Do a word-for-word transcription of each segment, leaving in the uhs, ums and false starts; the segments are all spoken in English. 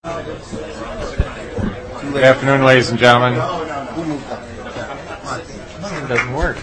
Good afternoon, ladies and gentlemen. It doesn't work.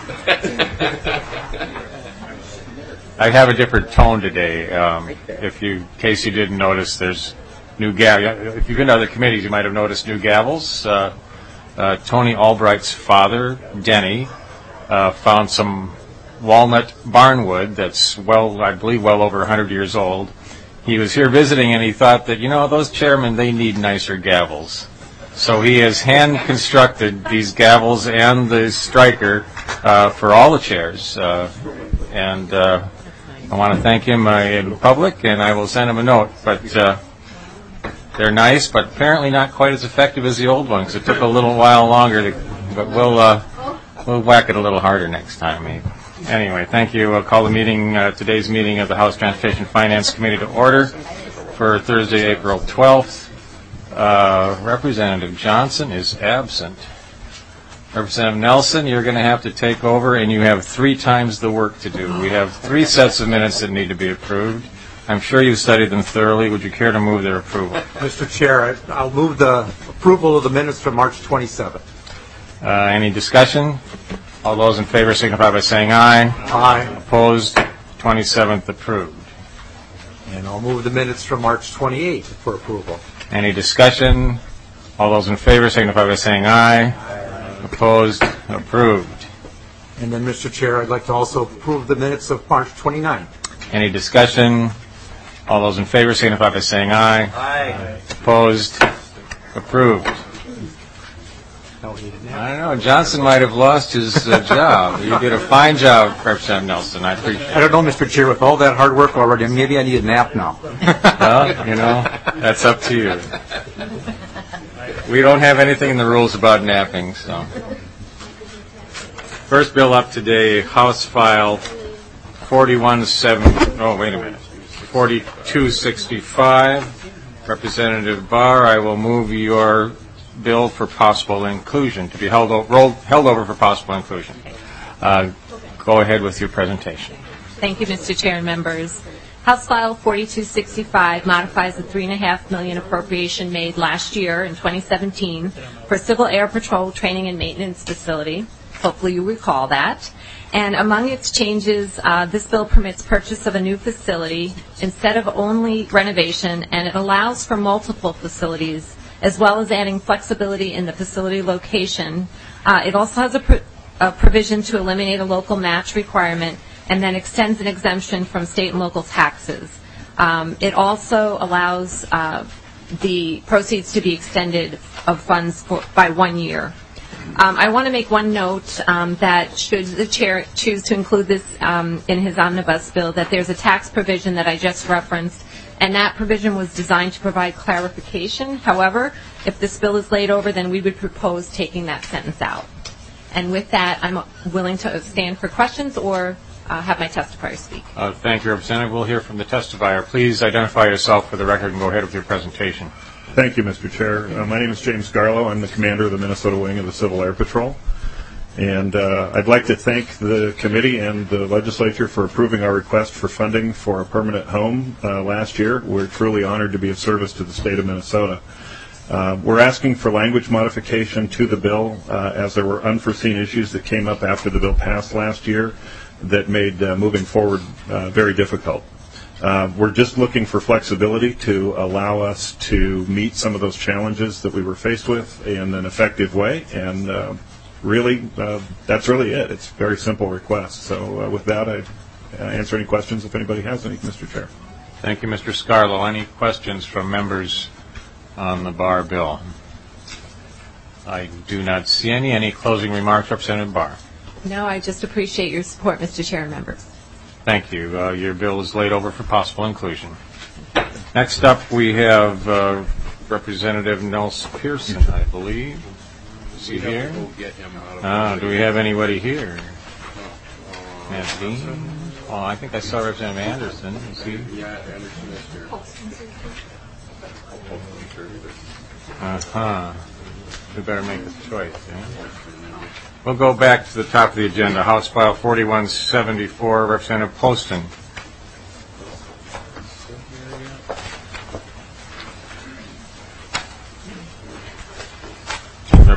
I have a different tone today. Um, if you, in case you didn't notice, there's new gavel. If you've been to other committees, you might have noticed new gavels. Uh, uh, Tony Albright's father, Denny, uh, found some walnut barnwood that's well, I believe, well over one hundred years old. He was here visiting, and he thought that, you know, those chairmen, they need nicer gavels. So he has hand-constructed these gavels and the striker uh, for all the chairs. Uh, and uh, I want to thank him uh, in public, and I will send him a note. But uh, they're nice, but apparently not quite as effective as the old ones. It took a little while longer, to, but we'll uh, we'll whack it a little harder next time, maybe. Anyway, thank you. I'll call the meeting, uh, today's meeting of the House Transportation Finance Committee to order for Thursday, April twelfth. Uh, Representative Johnson is absent. Representative Nelson, you're going to have to take over, and you have three times the work to do. We have three sets of minutes that need to be approved. I'm sure you've studied them thoroughly. Would you care to move their approval? Mister Chair, I'll move the approval of the minutes from March twenty-seventh. Uh, any discussion? All those in favor signify by saying aye. Aye. Opposed? twenty-seventh approved. And I'll move the minutes from March twenty-eighth for approval. Any discussion? All those in favor signify by saying aye. Aye. Opposed? Approved. And then, Mister Chair, I'd like to also approve the minutes of March twenty-ninth. Any discussion? All those in favor signify by saying aye. Aye. Opposed? Approved. I don't know. Johnson might have lost his uh, job. You did a fine job, Representative Nelson. I appreciate it. I don't know, Mister Chair. With all that hard work already, maybe I need a nap now. Well, you know, that's up to you. We don't have anything in the rules about napping, so. First bill up today, House File forty-one seventy. Oh, wait a minute. forty-two sixty-five. Representative Barr, I will move your bill for possible inclusion to be held, o- rolled, held over for possible inclusion. Uh, go ahead with your presentation. Thank you, Mister Chair and members. House File forty-two sixty-five modifies the three point five million dollars appropriation made last year in twenty seventeen for Civil Air Patrol Training and Maintenance Facility. Hopefully you recall that. And among its changes, uh, this bill permits purchase of a new facility instead of only renovation, and it allows for multiple facilities, as well as adding flexibility in the facility location. Uh, it also has a, pr- a provision to eliminate a local match requirement and then extends an exemption from state and local taxes. Um, it also allows uh, the proceeds to be extended of funds for, by one year. Um, I want to make one note um, that should the chair choose to include this um, in his omnibus bill, that there's a tax provision that I just referenced, and that provision was designed to provide clarification. However, if this bill is laid over, then we would propose taking that sentence out. And with that, I'm willing to stand for questions or uh, have my testifier speak. Uh, thank you, Representative. We'll hear from the testifier. Please identify yourself for the record and go ahead with your presentation. Thank you, Mister Chair. Uh, my name is James Garlow. I'm the commander of the Minnesota Wing of the Civil Air Patrol. And uh, I'd like to thank the committee and the legislature for approving our request for funding for a permanent home uh, last year. We're truly honored to be of service to the state of Minnesota. Uh, we're asking for language modification to the bill uh, as there were unforeseen issues that came up after the bill passed last year that made uh, moving forward uh, very difficult. Uh, we're just looking for flexibility to allow us to meet some of those challenges that we were faced with in an effective way, and uh, really, uh, that's really it. It's a very simple request. So uh, with that, I uh, answer any questions if anybody has any, Mister Chair. Thank you, Mister Scarlow. Any questions from members on the Barr bill? I do not see any. Any closing remarks, Representative Barr? No, I just appreciate your support, Mister Chair and members. Thank you. Uh, your bill is laid over for possible inclusion. Next up, we have uh, Representative Nelson Pearson, I believe. Is he here? Ah, do we have anybody here? Matt Dean? Oh, I think I saw Representative Anderson. Is he? Yeah, Anderson is here. Uh-huh. We better make a choice, eh? We'll go back to the top of the agenda. House File forty-one seventy-four, Representative Poston.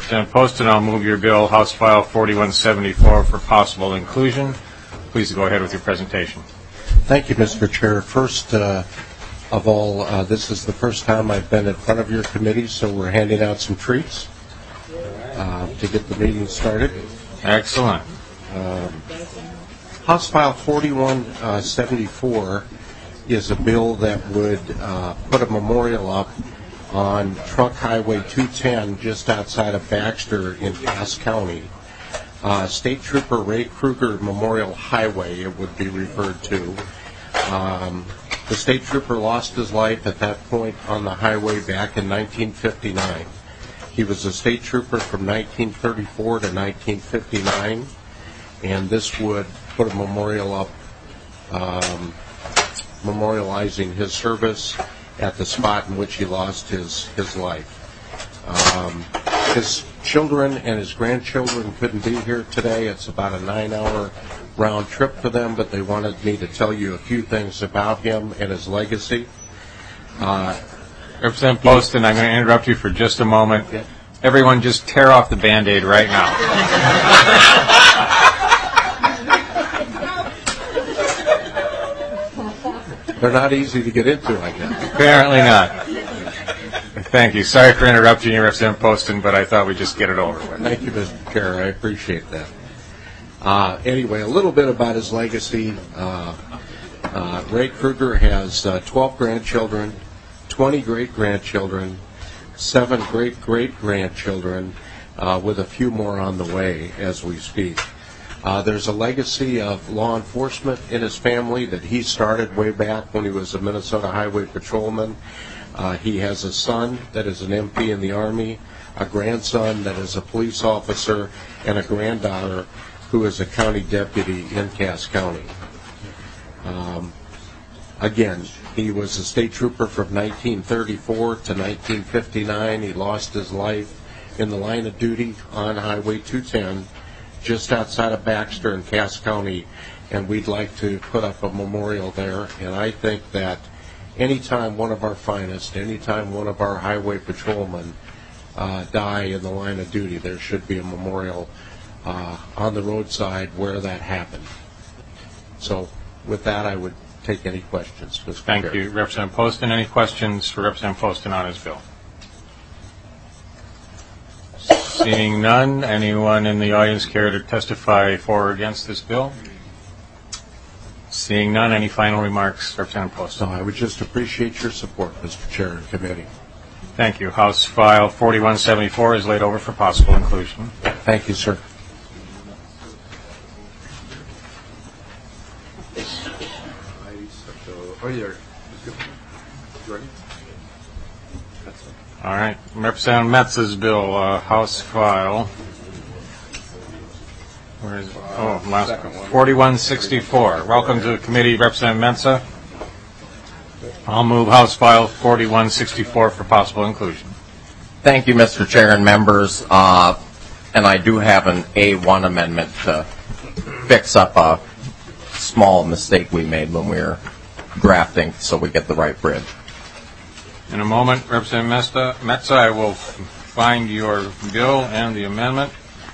Representative Poston, I'll move your bill, House File forty-one seventy-four, for possible inclusion. Please go ahead with your presentation. Thank you, Mister Chair. First uh, of all, uh, this is the first time I've been in front of your committee, so we're handing out some treats uh, to get the meeting started. Excellent. Um, House File forty-one seventy-four is a bill that would uh, put a memorial up on Trunk Highway two ten just outside of Baxter in Cass County. Uh, State Trooper Ray Kruger Memorial Highway, it would be referred to. Um, the State Trooper lost his life at that point on the highway back in nineteen fifty-nine. He was a State Trooper from nineteen thirty-four to nineteen fifty-nine, and this would put a memorial up um, memorializing his service at the spot in which he lost his, his life. Um, his children and his grandchildren couldn't be here today. It's about a nine-hour round trip for them, but they wanted me to tell you a few things about him and his legacy. Uh, Representative Poston, I'm going to interrupt you for just a moment. Yeah. Everyone just tear off the Band-Aid right now. They're not easy to get into, I guess. Apparently not. Thank you. Sorry for interrupting you, Representative Poston, but I thought we'd just get it over with. Thank you, Mister Chair. I appreciate that. Uh, anyway, a little bit about his legacy. Uh, uh, Ray Kruger has uh, twelve grandchildren, twenty great-grandchildren, seven great-great-grandchildren, uh, with a few more on the way as we speak. Uh, there's a legacy of law enforcement in his family that he started way back when he was a Minnesota Highway Patrolman. Uh, he has a son that is an M P in the Army, a grandson that is a police officer, and a granddaughter who is a county deputy in Cass County. Um, again, he was a state trooper from nineteen thirty-four to nineteen fifty-nine. He lost his life in the line of duty on Highway two ten. Just outside of Baxter in Cass County, and we'd like to put up a memorial there. And I think that anytime one of our finest, anytime one of our highway patrolmen uh, die in the line of duty, there should be a memorial uh, on the roadside where that happened. So with that, I would take any questions. Mister Thank Chair. you, Representative Poston. Any questions for Representative Poston on his bill? Seeing none, anyone in the audience care to testify for or against this bill? Seeing none, any final remarks, Representative Poston? So I would just appreciate your support, Mister Chair and committee. Thank you. House File forty-one seventy-four is laid over for possible inclusion. Thank you, sir. All right. Representative Metz's bill, uh, House File. Where is it? Oh, last forty-one sixty-four. Welcome to the committee, Representative Metza. I'll move House File forty-one sixty-four for possible inclusion. Thank you, Mister Chair and members. Uh, and I do have an A one amendment to fix up a small mistake we made when we were drafting so we get the right bridge. In a moment, Representative Metza, I will find your bill and the amendment.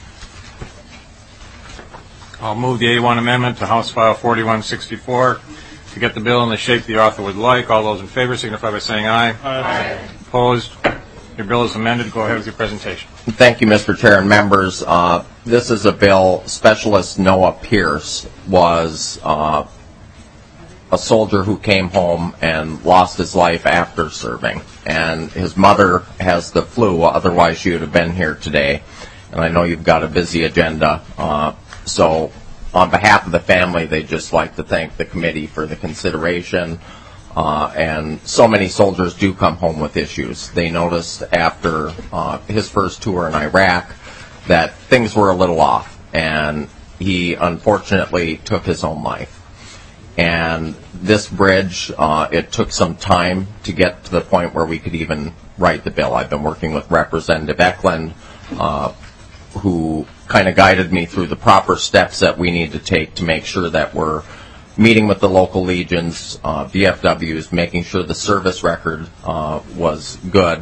I'll move the A one amendment to House File forty-one sixty-four to get the bill in the shape the author would like. All those in favor signify by saying aye. Aye. Opposed? Your bill is amended. Go ahead with your presentation. Thank you, Mister Chair and members. Uh, this is a bill. Specialist Noah Pierce was uh, a soldier who came home and lost his life after serving. And his mother has the flu, otherwise she would have been here today. And I know you've got a busy agenda. Uh, so on behalf of the family, they'd just like to thank the committee for the consideration. Uh, and so many soldiers do come home with issues. They noticed after uh, his first tour in Iraq that things were a little off. And he unfortunately took his own life. And this bridge, uh, it took some time to get to the point where we could even write the bill. I've been working with Representative Eklund, uh, who kind of guided me through the proper steps that we need to take to make sure that we're meeting with the local legions, uh, V F Ws, making sure the service record uh, was good,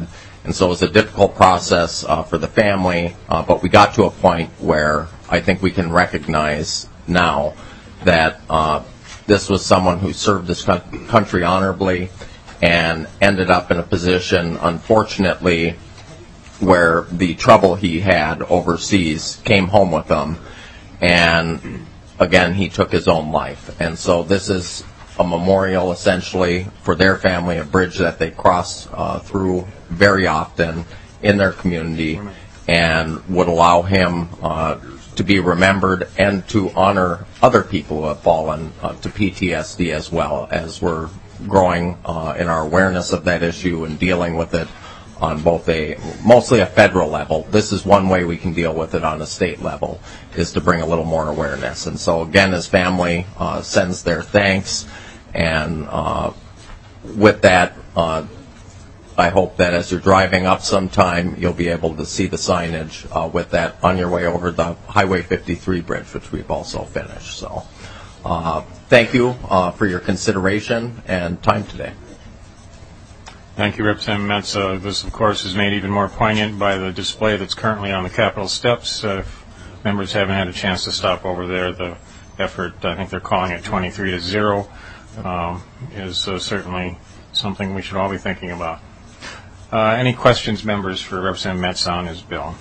And so it was a difficult process uh, for the family, uh, but we got to a point where I think we can recognize now that uh, this was someone who served this country honorably and ended up in a position, unfortunately, where the trouble he had overseas came home with him, and again, he took his own life. And so this is a memorial, essentially, for their family, a bridge that they cross uh, through very often in their community, and would allow him uh, to be remembered and to honor other people who have fallen uh, to P T S D as well, as we're growing uh, in our awareness of that issue and dealing with it on both a, mostly a federal level. This is one way we can deal with it on a state level, is to bring a little more awareness. And so again, his family uh, sends their thanks, and uh, with that, uh, I hope that as you're driving up sometime, you'll be able to see the signage uh, with that on your way over the Highway fifty-three bridge, which we've also finished. So uh, thank you uh, for your consideration and time today. Thank you, Representative Metz. This, of course, is made even more poignant by the display that's currently on the Capitol steps. Uh, if members haven't had a chance to stop over there, the effort, I think they're calling it twenty-three to zero, um, is uh, certainly something we should all be thinking about. Uh, any questions, members, for Representative Metz on his bill?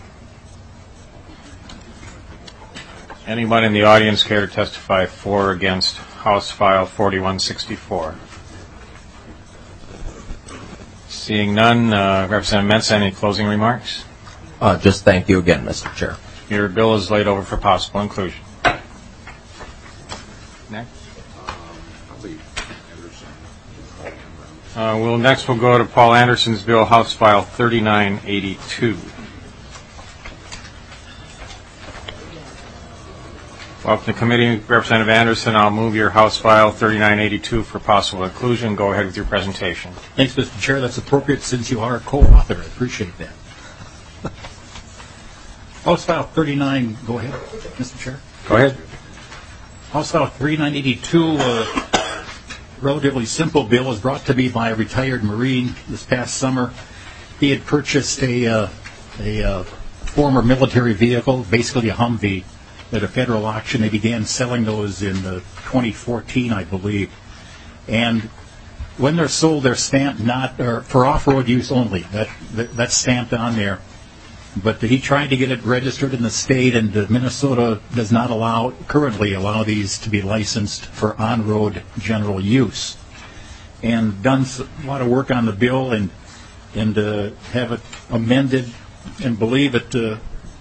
Anyone in the audience care to testify for or against House File forty-one sixty-four? Seeing none, uh, Representative Metz, any closing remarks? Uh, just thank you again, Mister Chair. Your bill is laid over for possible inclusion. Next. Uh, we'll next we'll go to Paul Anderson's bill, House File thirty-nine eighty-two. Welcome to committee, Representative Anderson. I'll move your House File thirty-nine eighty-two for possible inclusion. Go ahead with your presentation. Thanks, Mister Chair. That's appropriate since you are a co-author. I appreciate that. House File thirty-nine, go ahead, Mister Chair. Go ahead. House File thirty-nine eighty-two, uh, relatively simple bill, was brought to me by a retired Marine this past summer. He had purchased a, uh, a uh, former military vehicle, basically a Humvee, at a federal auction. They began selling those in uh, twenty fourteen, I believe. And when they're sold, they're stamped not or for off-road use only. That, that that's stamped on there. But he tried to get it registered in the state, and uh, Minnesota does not allow currently allow these to be licensed for on-road general use. And done a lot of work on the bill and and uh, have it amended, and believe it uh,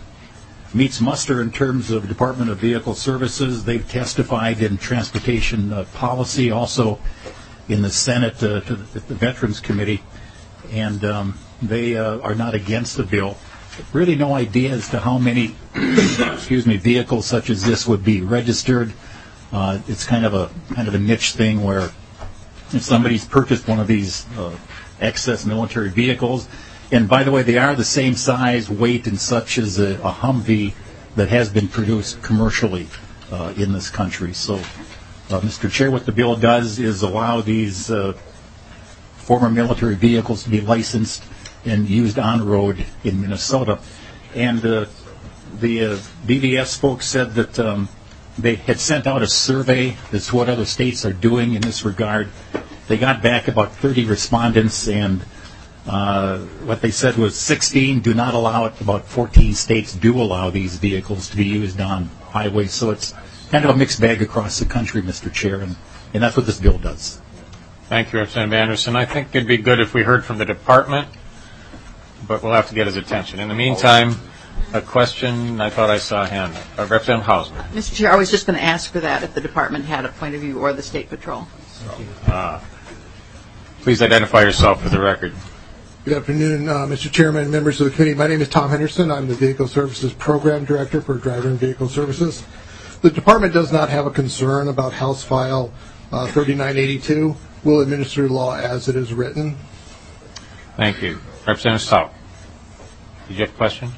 meets muster in terms of Department of Vehicle Services. They've testified in Transportation uh, Policy, also in the Senate uh, to the, the Veterans Committee, and um, they uh, are not against the bill. Really no idea as to how many excuse me, vehicles such as this would be registered. Uh, it's kind of a kind of a niche thing where if somebody's purchased one of these uh, excess military vehicles, and by the way, they are the same size, weight, and such as a, a Humvee that has been produced commercially uh, in this country. So, uh, Mister Chair, what the bill does is allow these uh, former military vehicles to be licensed and used on road in Minnesota. And uh, the uh, B V S folks said that um, they had sent out a survey as to what other states are doing in this regard. They got back about thirty respondents, and uh, what they said was sixteen do not allow it. About fourteen states do allow these vehicles to be used on highways. So it's kind of a mixed bag across the country, Mister Chair, and, and that's what this bill does. Thank you, Representative Anderson. I think it'd be good if we heard from the department, but we'll have to get his attention. In the meantime, a question, I thought I saw a hand. Uh, Representative Hausman. Mister Chair, I was just going to ask for that if the department had a point of view, or the State Patrol. Uh, please identify yourself for the record. Good afternoon, uh, Mister Chairman, members of the committee. My name is Tom Henderson. I'm the Vehicle Services Program Director for Driver and Vehicle Services. The department does not have a concern about House File uh, thirty-nine eighty-two. We'll administer the law as it is written. Thank you. Representative Stout, did you have a question?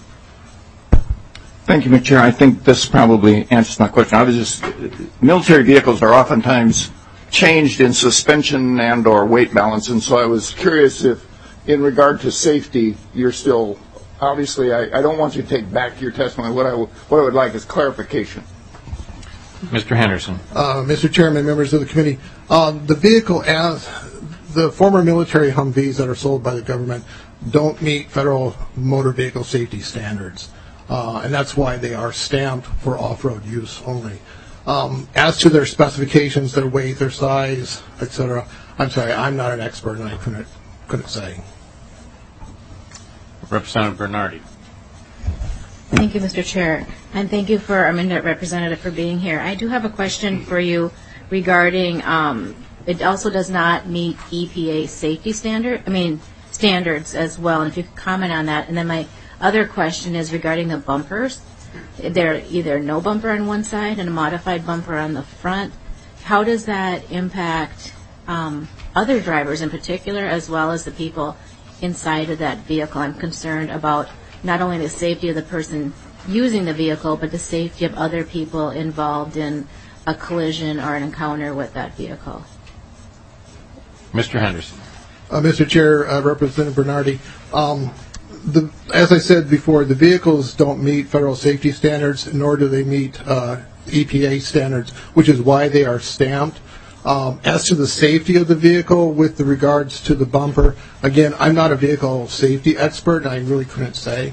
Thank you, Mister Chair. I think this probably answers my question. I was just, military vehicles are oftentimes changed in suspension and or weight balance, and so I was curious if in regard to safety, you're still, obviously, I, I don't want you to take back your testimony. What I, w- what I would like is clarification. Mister Henderson. Uh, Mister Chairman, members of the committee, um, the vehicle as the former military Humvees that are sold by the government don't meet federal motor vehicle safety standards, uh, and that's why they are stamped for off-road use only. Um, as to their specifications, their weight, their size, et cetera, I'm sorry, I'm not an expert, and I couldn't couldn't say. Representative Bernardi. Thank you, Mister Chair, and thank you for our minute representative for being here. I do have a question for you regarding. Um, it also does not meet E P A safety standard. I mean standards as well. And if you could comment on that. And then my other question is regarding the bumpers. They're either no bumper on one side and a modified bumper on the front. How does that impact um, other drivers in particular, as well as the people inside of that vehicle? I'm concerned about not only the safety of the person using the vehicle, but the safety of other people involved in a collision or an encounter with that vehicle. Mister Henderson. Uh, Mister Chair, uh, Representative Bernardi, um, the, as I said before, the vehicles don't meet federal safety standards, nor do they meet uh, E P A standards, which is why they are stamped. Um, as to the safety of the vehicle with the regards to the bumper, again, I'm not a vehicle safety expert, and I really couldn't say.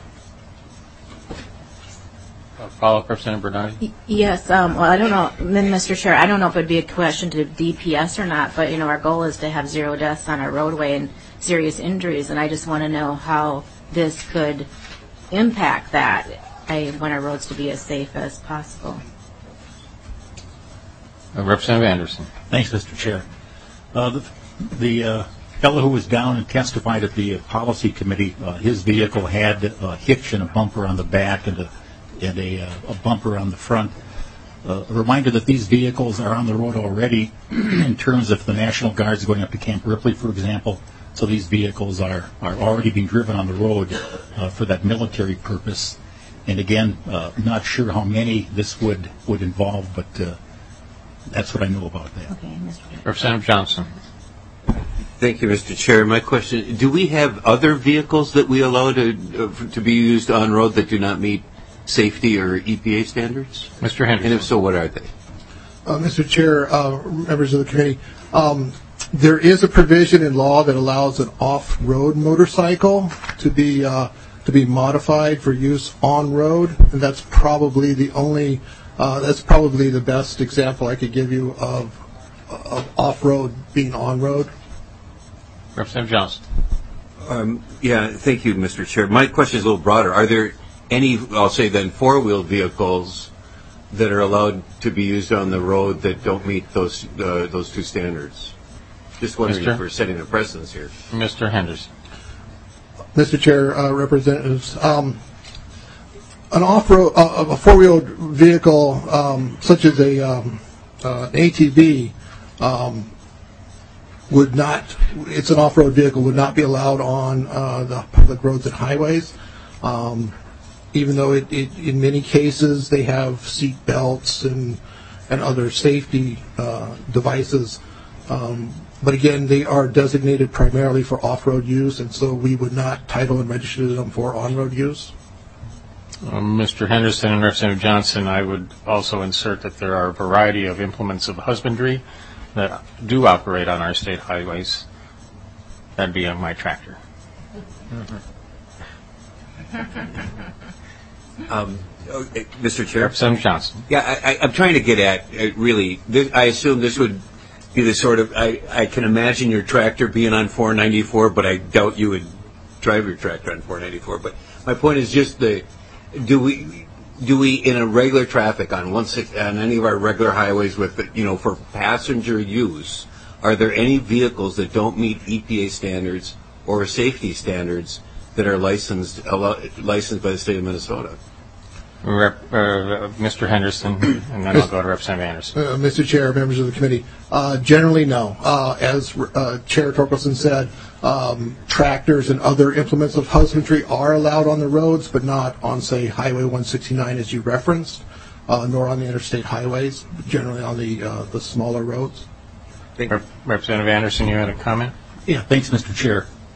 Follow-up, Representative Bernardi? Y- Yes, um, well, I don't know, then, Mister Chair, I don't know if it would be a question to D P S or not, but, you know, our goal is to have zero deaths on our roadway and serious injuries, and I just want to know how this could impact that. I want our roads to be as safe as possible. Uh, Representative Anderson. Thanks, Mister Chair. Uh, the the uh, fellow who was down and testified at the uh, policy committee, uh, his vehicle had a hitch and a bumper on the back and a and a, uh, a bumper on the front. Uh, a reminder that these vehicles are on the road already in terms of the National Guard's going up to Camp Ripley, for example. So these vehicles are, are already being driven on the road uh, for that military purpose. And again, uh, not sure how many this would, would involve, but uh, that's what I know about that. Okay, Mister Representative Johnson. Thank you, Mister Chair. My question, do we have other vehicles that we allow to uh, to be used on road that do not meet safety or E P A standards? Mister Henderson. And if so, what are they? Uh, Mister Chair, uh, members of the committee, um, there is a provision in law that allows an off-road motorcycle to be uh, to be modified for use on road, and that's probably the only uh, that's probably the best example I could give you of, of off-road being on road. Representative Johnson. Um, yeah, thank you, Mister Chair. My question is a little broader. Are there any, I'll say then, four-wheel vehicles that are allowed to be used on the road that don't meet those uh, those two standards? Just wondering Mister if we're setting a precedence here. Mister Henderson. Mister Chair, uh, representatives, um, an off-road, uh, a four-wheel vehicle um, such as a um, uh, an A T V um, would not. It's an off-road vehicle would not be allowed on uh, the public roads and highways. Um, even though it, it, in many cases they have seat belts and and other safety uh, devices. Um, but again, they are designated primarily for off-road use, and so we would not title and register them for on-road use. Um, Mister Henderson and Representative Johnson, I would also insert that there are a variety of implements of husbandry that do operate on our state highways. That'd be on my tractor. Um, okay, Mister Chair? Representative Johnson. Yeah, I, I, I'm trying to get at, uh, really, this, I assume this would be the sort of, I, I can imagine your tractor being on four ninety-four, but I doubt you would drive your tractor on four ninety-four. But my point is just the, do we, do we in a regular traffic on one six, on any of our regular highways with, you know, for passenger use, are there any vehicles that don't meet E P A standards or safety standards that are licensed licensed by the state of Minnesota? Rep, uh, Mister Henderson, and then I'll go to Representative Anderson. Uh, Mister Chair, members of the committee, uh, generally no. Uh, as uh, Chair Torkelson said, um, tractors and other implements of husbandry are allowed on the roads, but not on, say, Highway one sixty-nine as you referenced, uh, nor on the interstate highways, but generally on the uh, the smaller roads. Rep- Representative Anderson, you had a comment? Yeah, thanks, Mister Chair.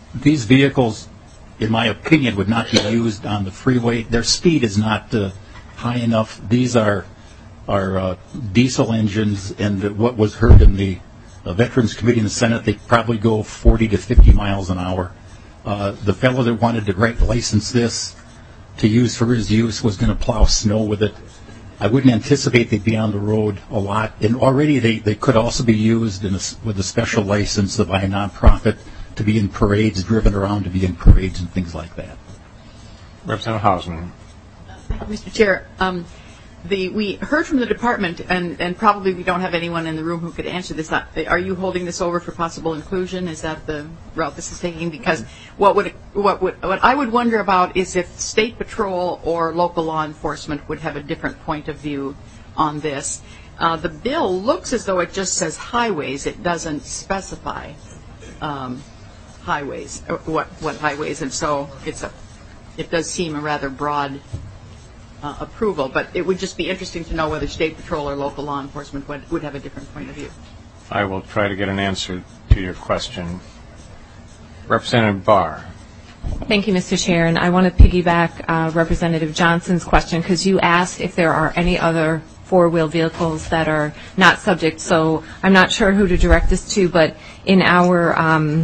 these vehicles, in my opinion, would not be used on the freeway. Their speed is not uh, high enough. These are are uh, diesel engines, and what was heard in the uh, Veterans Committee in the Senate, they probably go forty to fifty miles an hour. Uh, the fellow that wanted to right license this to use for his use was going to plow snow with it. I wouldn't anticipate they'd be on the road a lot. And already they, they could also be used in a, with a special license by a nonprofit to be in parades, driven around to be in parades and things like that. Representative Hausman. Mister Chair, um, the, we heard from the department, and, and probably we don't have anyone in the room who could answer this. Are you holding this over for possible inclusion? Is that the route this is taking? Because what would what would what I would wonder about is if State Patrol or local law enforcement would have a different point of view on this. Uh, the bill looks as though it just says highways. It doesn't specify um, highways, or what what highways, and so it's a it does seem a rather broad Uh, approval, but it would just be interesting to know whether State Patrol or local law enforcement would, would have a different point of view. I will try to get an answer to your question. Representative Barr. Thank you, Mister Chair, and I want to piggyback uh, Representative Johnson's question because you asked if there are any other four-wheel vehicles that are not subject, so I'm not sure who to direct this to, but in our um,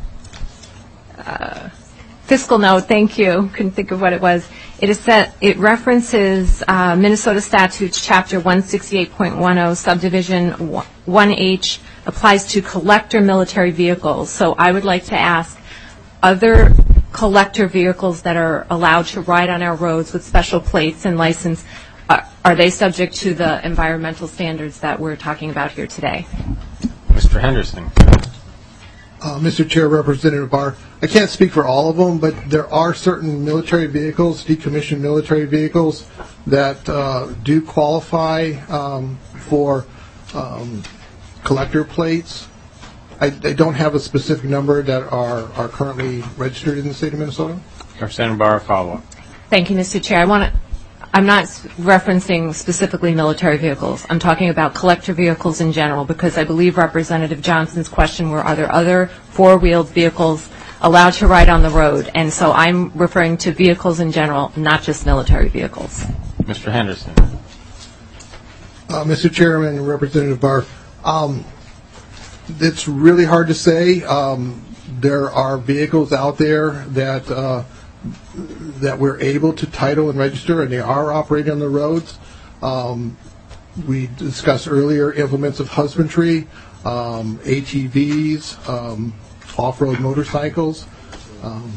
uh, fiscal note, thank you, couldn't think of what it was, It is set, it references uh, Minnesota Statutes Chapter one sixty-eight point ten, Subdivision one H, applies to collector military vehicles. So I would like to ask, other collector vehicles that are allowed to ride on our roads with special plates and license, uh, are they subject to the environmental standards that we're talking about here today? Mister Henderson. Uh, Mister Chair, Representative Barr, I can't speak for all of them, but there are certain military vehicles, decommissioned military vehicles, that uh, do qualify um, for um, collector plates. I, I don't have a specific number that are, are currently registered in the state of Minnesota. Representative Barr, follow-up. Thank you, Mister Chair. I want to. I'm not referencing specifically military vehicles. I'm talking about collector vehicles in general because I believe Representative Johnson's question were, are there other four-wheeled vehicles allowed to ride on the road? And so I'm referring to vehicles in general, not just military vehicles. Mister Henderson. Uh, Mister Chairman and Representative Barr, um, it's really hard to say. Um, there are vehicles out there that uh, that we're able to title and register, and they are operating on the roads. Um, we discussed earlier implements of husbandry, um, A T Vs, um, off-road motorcycles. Um,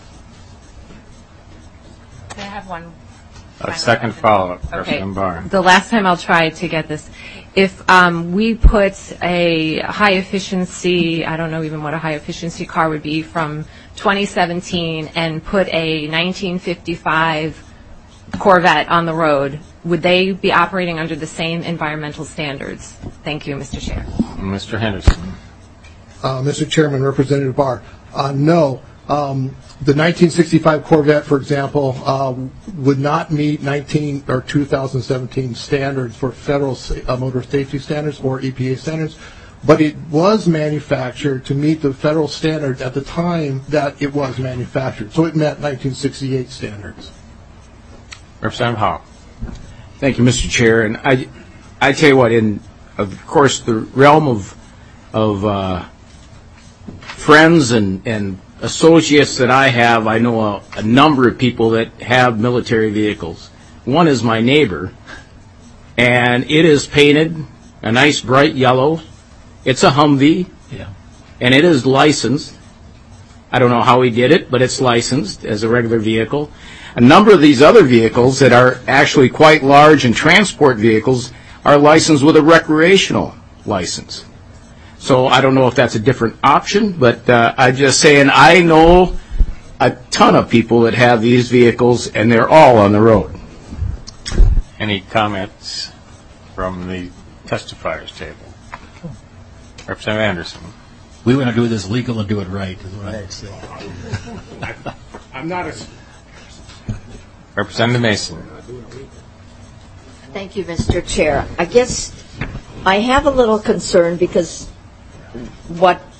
Can I have one? A second follow-up, Okay. Representative Barr. The last time I'll try to get this. If um, we put a high-efficiency, I don't know even what a high-efficiency car would be, from twenty seventeen and put a nineteen fifty-five Corvette on the road, would they be operating under the same environmental standards? Thank you, Mister Chair. Mister Henderson. Uh, Mister Chairman, Representative Barr, uh, no. Um, the nineteen sixty-five Corvette, for example, uh, would not meet nineteen or two thousand seventeen standards for federal sa- uh, motor safety standards or E P A standards, but it was manufactured to meet the federal standards at the time that it was manufactured. So it met nineteen sixty-eight standards. Representative Howe. Thank you, Mister Chair. And I, I tell you what, in of course the realm of of uh, friends and and associates that I have, I know a, a number of people that have military vehicles. One is my neighbor, and it is painted a nice bright yellow. It's a Humvee, Yeah. and it is licensed. I don't know how he did it, but it's licensed as a regular vehicle. A number of these other vehicles that are actually quite large and transport vehicles are licensed with a recreational license. So I don't know if that's a different option, but uh, I'm just saying I know a ton of people that have these vehicles, and they're all on the road. Any comments from the testifiers table? Representative Anderson. We want to do this legal and do it right, is what I would say. I'm not a... Representative Mason. Thank you, Mister Chair. I guess I have a little concern because what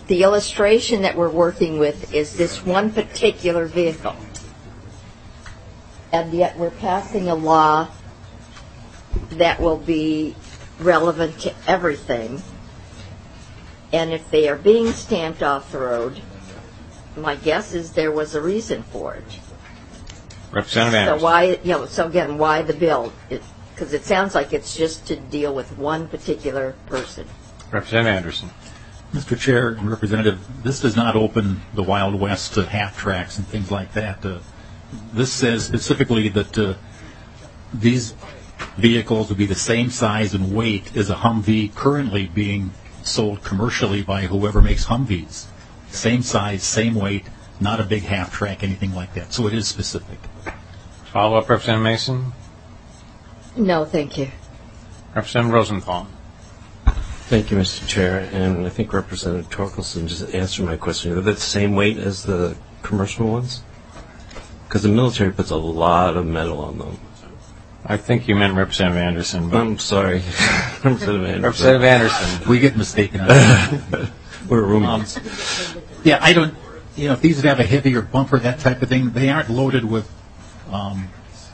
the illustration that we're working with is this one particular vehicle. And yet we're passing a law that will be relevant to everything. And if they are being stamped off the road, my guess is there was a reason for it. Representative Anderson. So why, you know, so again, why the bill? Because it, it sounds like it's just to deal with one particular person. Representative Anderson. Mister Chair and Representative, this does not open the Wild West to half tracks and things like that. Uh, this says specifically that uh, these vehicles will be the same size and weight as a Humvee currently being sold commercially by whoever makes Humvees. Same size, same weight, not a big half track, anything like that. So it is specific. Follow up, Representative Mason. No, thank you. Representative Rosenthal. Thank you, Mister Chair. And I think Representative Torkelson just answered my question. Are they the same weight as the commercial ones? Because the military puts a lot of metal on them. I think you meant Representative Anderson. But I'm sorry. Representative Anderson. Representative Anderson. We get mistaken on that. We're roommates. Um, yeah, I don't, you know, if these would have a heavier bumper, that type of thing, they aren't loaded with um,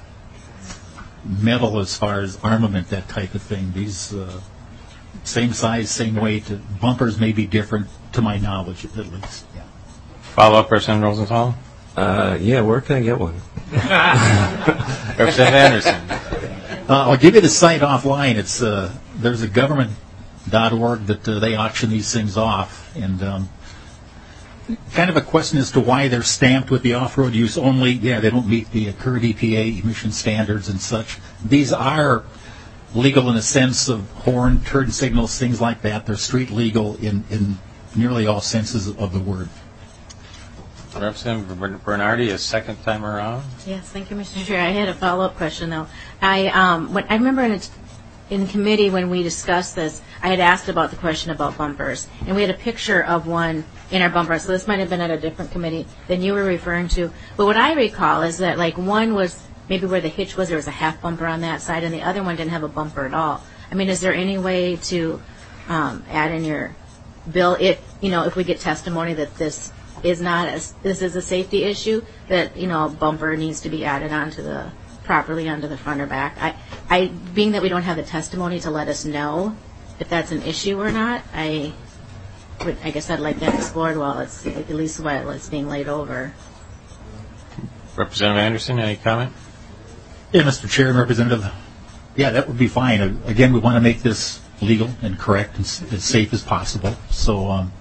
metal as far as armament, that type of thing. These, uh, same size, same weight. Bumpers may be different, to my knowledge, at least. Yeah. Follow up, Representative Rosenthal. Uh, yeah, where can I get one? Representative Anderson. Uh, I'll give you the site offline. It's uh, there's a government dot org that uh, they auction these things off, and um, kind of a question as to why they're stamped with the off-road use only. Yeah, they don't meet the current E P A emission standards and such. These are legal in the sense of horn, turn signals, things like that. They're street legal in, in nearly all senses of the word. Representative Bernardi, a second time around. Yes, thank you, Mister Chair. I had a follow-up question, though. I um, when, I remember in, in committee when we discussed this, I had asked about the question about bumpers, and we had a picture of one in our bumper. So this might have been at a different committee than you were referring to. But what I recall is that, like, one was maybe where the hitch was, there was a half bumper on that side, and the other one didn't have a bumper at all. I mean, is there any way to um, add in your bill if, you know, if we get testimony that this is not a, this is a safety issue, that, you know, a bumper needs to be added onto the properly onto the front or back? I, I being that we don't have the testimony to let us know if that's an issue or not, I would, I guess I'd like that explored while it's at least while it's being laid over. Representative Anderson, any comment? Yeah, Mister Chair and Representative. Yeah, that would be fine. Again, we want to make this legal and correct and as safe as possible. So um,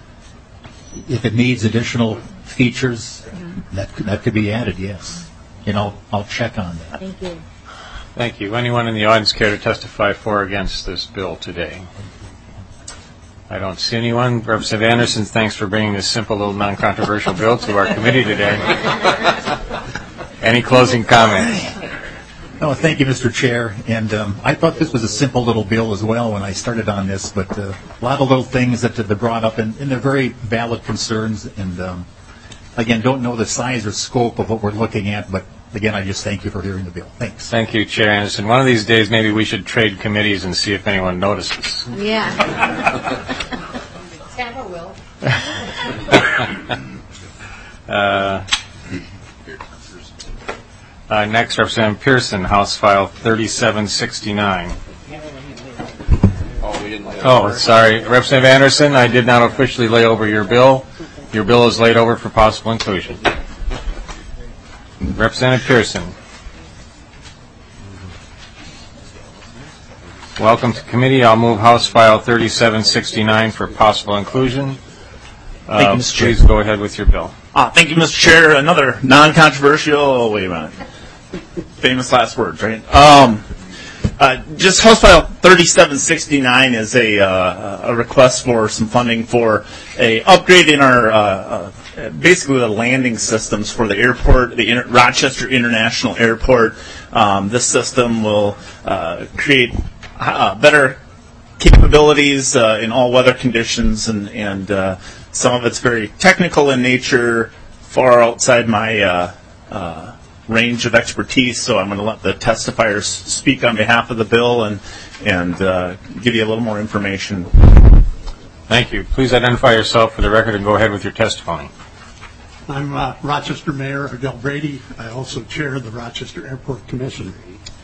if it needs additional features, mm-hmm. that that could be added. Yes, and I'll I'll check on that. Thank you. Thank you. Anyone in the audience care to testify for or against this bill today? I don't see anyone. Representative Anderson, thanks for bringing this simple little non-controversial bill to our committee today. Any closing comments? Oh, thank you, Mister Chair. And um, I thought this was a simple little bill as well when I started on this, but uh, a lot of little things that they brought up, and, and they're very valid concerns. And um, again, don't know the size or scope of what we're looking at, but again, I just thank you for hearing the bill. Thanks. Thank you, Chair Anderson. One of these days, maybe we should trade committees and see if anyone notices. Yeah. Tampa will. uh, uh, next, Representative Pearson, House File thirty-seven sixty-nine. Oh, we didn't lay Oh, sorry. Representative Anderson, I did not officially lay over your bill. Your bill is laid over for possible inclusion. Representative Pearson. Welcome to committee. I'll move House File thirty-seven sixty-nine for possible inclusion. Uh, Thank you, Mister Chair. Please go ahead with your bill. Uh, thank you, Mister Chair. Another non-controversial, oh, wait a minute, famous last words, right? Um, uh, just House File thirty-seven sixty-nine is a, uh, a request for some funding for a upgrade in our, uh, uh, basically the landing systems for the airport, the Inter- Rochester International Airport. Um, this system will uh, create uh, better capabilities uh, in all weather conditions, and, and uh, some of it's very technical in nature, far outside my uh, uh, range of expertise, so I'm going to let the testifiers speak on behalf of the bill and, and uh, give you a little more information. Thank you. Please identify yourself for the record and go ahead with your testimony. I'm uh, Rochester Mayor Adele Brady. I also chair the Rochester Airport Commission.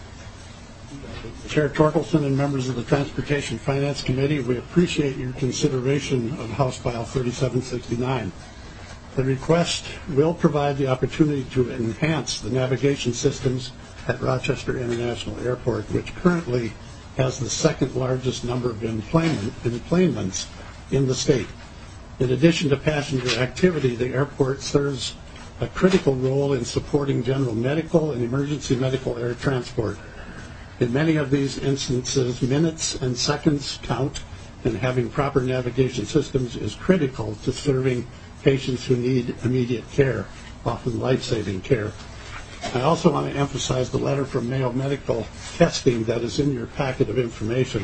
Chair Torkelson and members of the Transportation Finance Committee, we appreciate your consideration of House File thirty-seven sixty-nine. The request will provide the opportunity to enhance the navigation systems at Rochester International Airport, which currently has the second largest number of enplanement, enplanements in the state. In addition to passenger activity, the airport serves a critical role in supporting general medical and emergency medical air transport. In many of these instances, minutes and seconds count, and having proper navigation systems is critical to serving patients who need immediate care, often life-saving care. I also want to emphasize the letter from Mayo Medical Testing that is in your packet of information.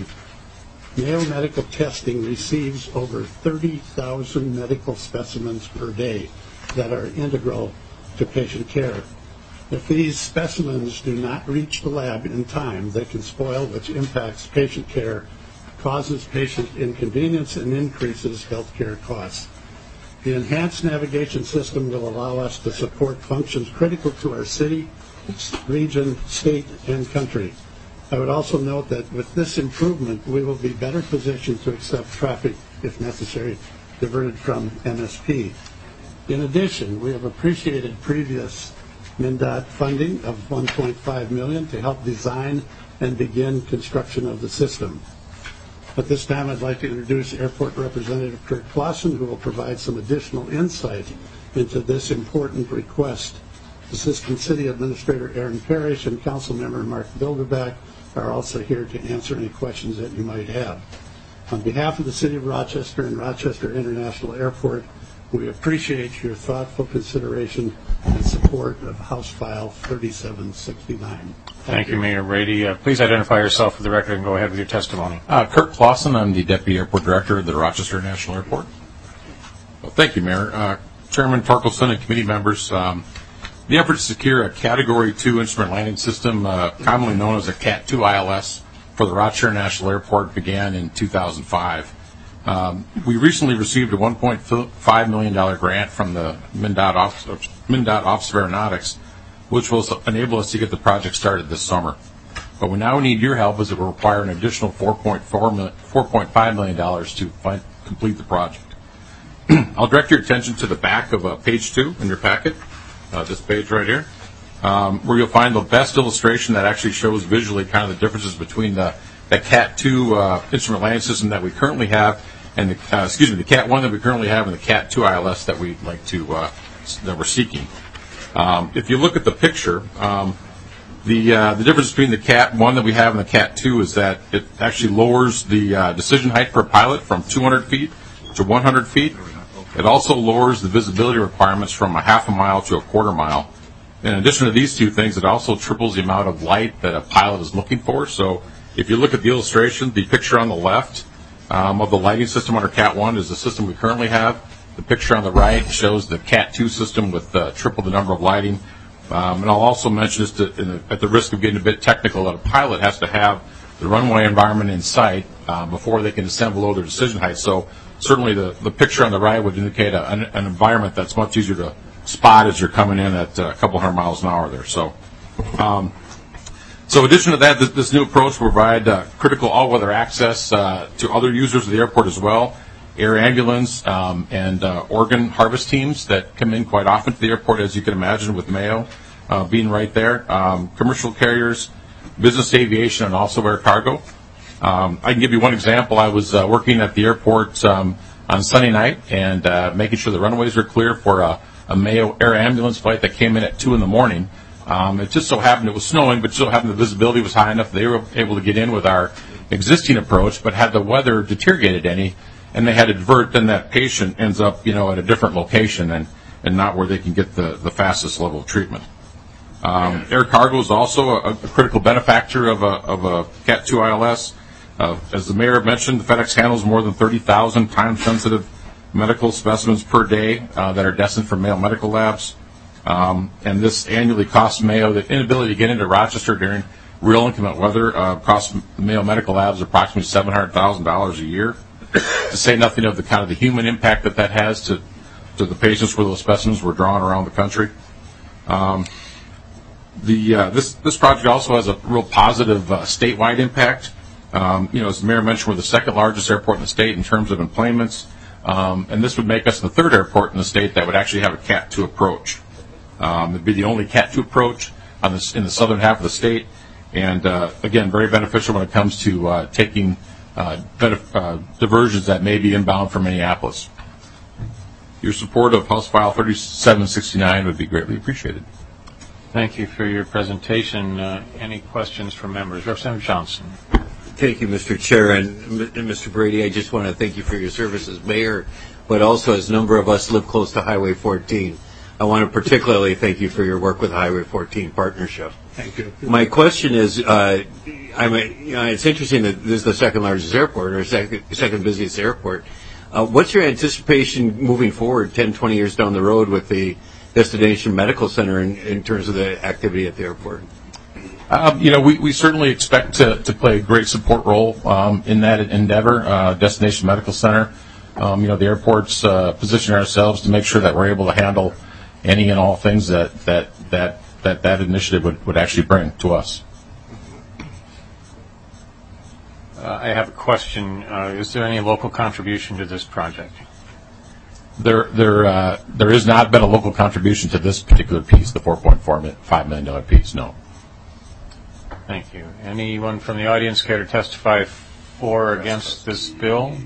Mayo Medical Testing receives over thirty thousand medical specimens per day that are integral to patient care. If these specimens do not reach the lab in time, they can spoil, which impacts patient care, causes patient inconvenience, and increases healthcare costs. The enhanced navigation system will allow us to support functions critical to our city, region, state, and country. I would also note that with this improvement, we will be better positioned to accept traffic, if necessary, diverted from M S P. In addition, we have appreciated previous MnDOT funding of one point five million dollars to help design and begin construction of the system. At this time, I'd like to introduce Airport Representative Kurt Clausen, who will provide some additional insight into this important request. Assistant City Administrator Aaron Parrish and Councilmember Mark Bilderback are also here to answer any questions that you might have. On behalf of the City of Rochester and Rochester International Airport, we appreciate your thoughtful consideration and support of House File thirty-seven sixty-nine. Thank, Thank you, Mayor Brady. Uh, please identify yourself for the record and go ahead with your testimony. Uh, Kurt Clausen, I'm the Deputy Airport Director of the Rochester International Airport. Well, thank you, Mayor. Uh, Chairman Torkelson and committee members, um, the effort to secure a Category two instrument landing system, uh, commonly known as a Cat two I L S, for the Rochester International Airport began in two thousand five. Um, we recently received a one point five million dollars grant from the MnDOT Office, MnDOT Office of Aeronautics, which will enable us to get the project started this summer. But we now need your help as it will require an additional four point five million dollars to find, complete the project. I'll direct your attention to the back of uh, page two in your packet, uh, this page right here, um, where you'll find the best illustration that actually shows visually kind of the differences between the, the Cat two uh, instrument landing system that we currently have and the, uh, excuse me, the Cat one that we currently have and the Cat two I L S that we'd like to, uh, that we're seeking. Um, if you look at the picture, um, the uh, the difference between the Cat one that we have and the Cat two is that it actually lowers the uh, decision height for a pilot from two hundred feet to one hundred feet. It also lowers the visibility requirements from a half a mile to a quarter mile. In addition to these two things, it also triples the amount of light that a pilot is looking for. So if you look at the illustration, the picture on the left um, of the lighting system under Cat one is the system we currently have. The picture on the right shows the Cat two system with uh, triple the number of lighting. Um, and I'll also mention this to, in the, at the risk of getting a bit technical, that a pilot has to have the runway environment in sight uh, before they can descend below their decision height. So certainly the, the picture on the right would indicate a, an, an environment that's much easier to spot as you're coming in at uh, a couple hundred miles an hour there. So, um, so in addition to that, this, this new approach will provide uh, critical all-weather access uh, to other users of the airport as well. Air ambulance um, and uh, organ harvest teams that come in quite often to the airport, as you can imagine, with Mayo uh, being right there. Um, commercial carriers, business aviation, and also air cargo. Um, I can give you one example. I was uh, working at the airport um, on Sunday night and uh, making sure the runways were clear for a, a Mayo air ambulance flight that came in at two in the morning. Um, it just so happened it was snowing, but so happened the visibility was high enough they were able to get in with our existing approach. But had the weather deteriorated any, and they had to divert, then that patient ends up, you know, at a different location and, and not where they can get the, the fastest level of treatment. Um, air cargo is also a, a critical benefactor of a, of a Cat two I L S. Uh, as the mayor mentioned, the FedEx handles more than thirty thousand time-sensitive medical specimens per day uh, that are destined for Mayo Medical Labs. Um, and this annually costs Mayo, the inability to get into Rochester during real inclement weather uh, costs Mayo Medical Labs approximately seven hundred thousand dollars a year. to say nothing of the kind of the human impact that that has to, to the patients where those specimens were drawn around the country. Um, the uh, this this project also has a real positive uh, statewide impact. Um, you know, as the mayor mentioned, we're the second largest airport in the state in terms of employments, um, and this would make us the third airport in the state that would actually have a Cat two approach. Um, it'd be the only Cat two approach on this, in the southern half of the state, and uh, again, very beneficial when it comes to uh, taking uh, benef- uh, diversions that may be inbound from Minneapolis. Your support of House File thirty-seven sixty-nine would be greatly appreciated. Thank you for your presentation. Uh, any questions from members? Representative Johnson. Thank you, Mister Chair. And, and Mister Brady, I just want to thank you for your service as mayor, but also as a number of us live close to Highway fourteen. I want to particularly thank you for your work with Highway fourteen Partnership. Thank you. My question is, uh, I mean, you know, it's interesting that this is the second largest airport, or second, second busiest airport. Uh, what's your anticipation moving forward ten, twenty years down the road with the Destination Medical Center in, in terms of the activity at the airport? Um, you know, we, we certainly expect to, to play a great support role um, in that endeavor, uh, Destination Medical Center. Um, you know, the airport's uh, positioning ourselves to make sure that we're able to handle any and all things that that that that, that initiative would, would actually bring to us. Uh, I have a question. Uh, is there any local contribution to this project? There, there, uh, there has not been a local contribution to this particular piece, the four point four five million dollars piece. No. Thank you. Anyone from the audience care to testify for or against this bill?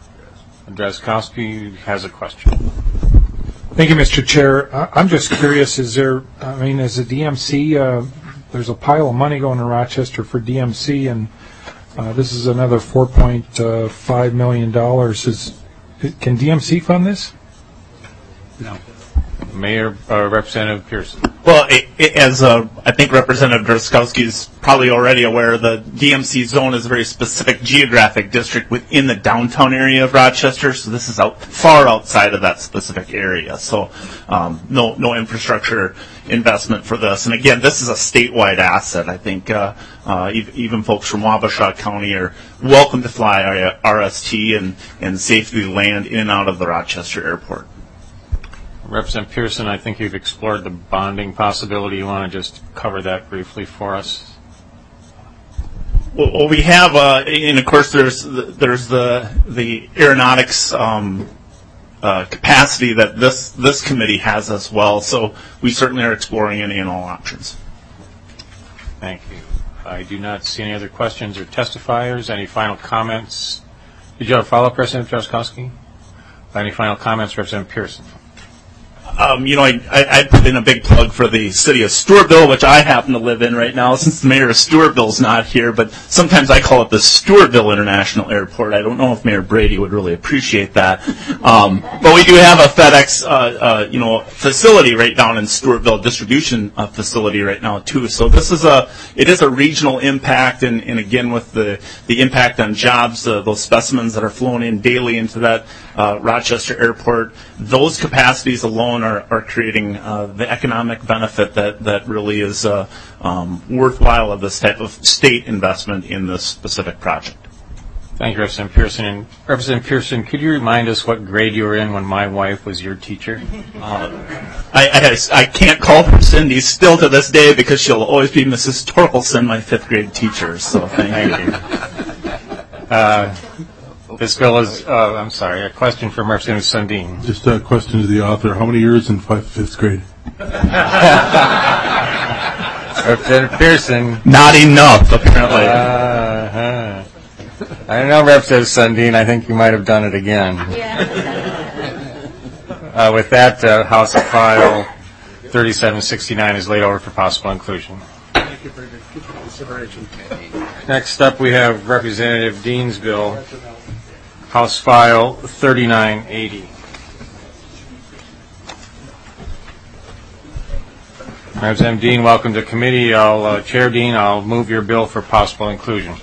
Drazkowski has a question. Thank you, Mister Chair. I- I'm just curious, is there, I mean, as a D M C, uh, there's a pile of money going to Rochester for D M C, and uh, this is another four point five million dollars. Is, can D M C fund this? No. Mayor, uh, Representative Pearson. Well, it, it, as uh, I think Representative Drazkowski is probably already aware, the D M C zone is a very specific geographic district within the downtown area of Rochester, so this is out far outside of that specific area. So um, no no infrastructure investment for this. And again, this is a statewide asset. I think uh, uh, even folks from Wabasha County are welcome to fly R S T and, and safely land in and out of the Rochester airport. Representative Pearson, I think you've explored the bonding possibility. You want to just cover that briefly for us? Well, well we have, uh, and of course, there's the, there's the the aeronautics um, uh, capacity that this this committee has as well. So we certainly are exploring any and all options. Thank you. I do not see any other questions or testifiers. Any final comments? Did you have a follow-up, Representative Drazkowski? Any final comments, Representative Pearson? Um, you know, I, I, I put in a big plug for the city of Stewartville, which I happen to live in right now, since the mayor of Stewartville's not here, but sometimes I call it the Stewartville International Airport. I don't know if Mayor Brady would really appreciate that. Um, but we do have a FedEx, uh, uh, you know, facility right down in Stewartville, distribution uh, facility right now, too. So this is a, it is a regional impact, and, and again, with the, the impact on jobs, uh, those specimens that are flown in daily into that uh, Rochester airport, those capacities alone are, are creating uh, the economic benefit that, that really is uh, um, worthwhile of this type of state investment in this specific project. Thank you, Representative Pearson. And Representative Pearson, could you remind us what grade you were in when my wife was your teacher? Uh, I, I, I can't call her Cindy still to this day because she'll always be Missus Torkelson, my fifth grade teacher. So thank, thank you. Uh, This bill is, uh, I'm sorry, a question from Representative Sundin. Just a question to the author. How many years in five, fifth grade? Representative Pearson. Not enough, apparently. Uh-huh. I don't know, Representative Sundin. I think you might have done it again. Yeah. uh, with that, uh, House File thirty-seven sixty-nine is laid over for possible inclusion. Thank you for your consideration. Next up, we have Representative Dean's bill. House File thirty-nine eighty. Representative Dean, welcome to committee. I'll, uh, Chair Dean, I'll move your bill for possible inclusion.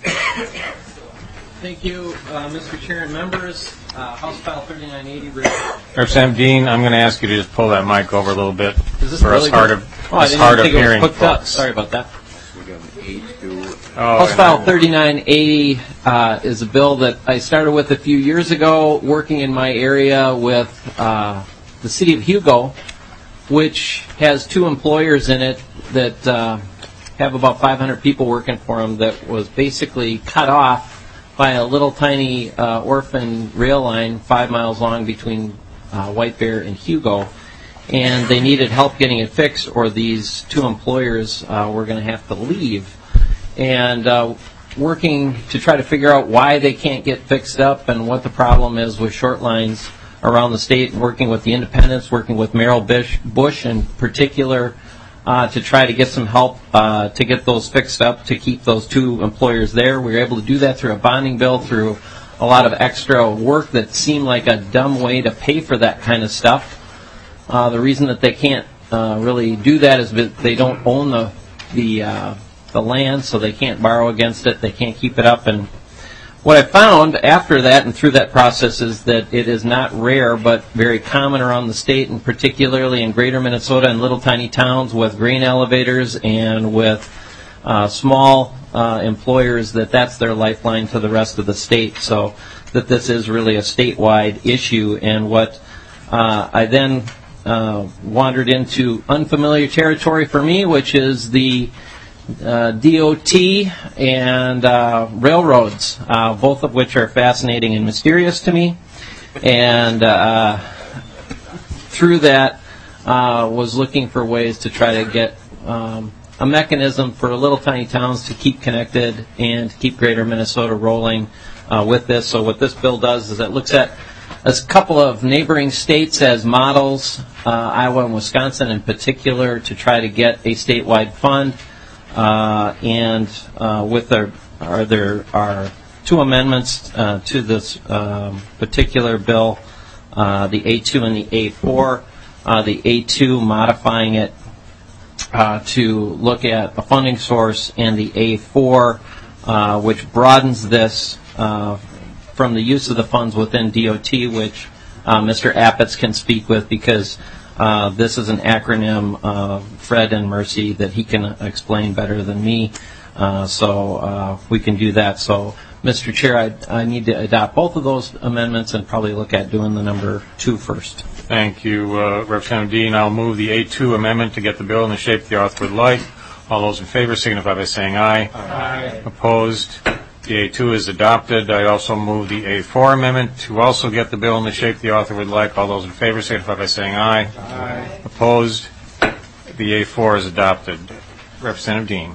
Thank you, uh, Mister Chair and members. Uh, House File thirty-nine eighty. Representative Dean, I'm going to ask you to just pull that mic over a little bit Is this for really us hard good? of, oh, I us didn't hard of think it was hearing hooked up. folks. Sorry about that. House File thirty-nine eighty uh, is a bill that I started with a few years ago, working in my area with uh, the city of Hugo, which has two employers in it that uh, have about five hundred people working for them, that was basically cut off by a little tiny uh, orphan rail line five miles long between uh, White Bear and Hugo. And they needed help getting it fixed, or these two employers uh, were going to have to leave. And uh, working to try to figure out why they can't get fixed up and what the problem is with short lines around the state, working with the independents, working with Merrill Bush, Bush in particular, uh, to try to get some help uh, to get those fixed up, to keep those two employers there. We were able to do that through a bonding bill, through a lot of extra work that seemed like a dumb way to pay for that kind of stuff. Uh, the reason that they can't uh, really do that is that they don't own the the uh, the land, so they can't borrow against it. They can't keep it up. And what I found after that and through that process is that it is not rare, but very common around the state, and particularly in greater Minnesota and little tiny towns with grain elevators and with uh, small uh, employers, that that's their lifeline to the rest of the state. So that this is really a statewide issue. And what uh, I then Uh, wandered into unfamiliar territory for me, which is the uh, D O T and uh, railroads, uh, both of which are fascinating and mysterious to me. And uh, through that, uh, was looking for ways to try to get um, a mechanism for little tiny towns to keep connected and to keep greater Minnesota rolling uh, with this. So what this bill does is it looks at a couple of neighboring states as models, uh, Iowa and Wisconsin in particular, to try to get a statewide fund. Uh, and uh, with there are there are two amendments uh, to this um, particular bill, uh, the A two and the A four. Uh, the A two modifying it uh, to look at a funding source, and the A four, uh, which broadens this uh, from the use of the funds within D O T, which uh, Mister Appetz can speak with, because uh, this is an acronym, uh, Fred and Mercy, that he can explain better than me. Uh, so uh, we can do that. So, Mister Chair, I, I need to adopt both of those amendments and probably look at doing the number two first. Thank you, uh, Representative Dean. I'll move the A two amendment to get the bill in the shape the author would like. All those in favor signify by saying aye. Aye. Opposed? The A two is adopted. I also move the A four amendment to also get the bill in the shape the author would like. All those in favor signify by saying aye. Aye. Opposed? The A four is adopted. Representative Dean.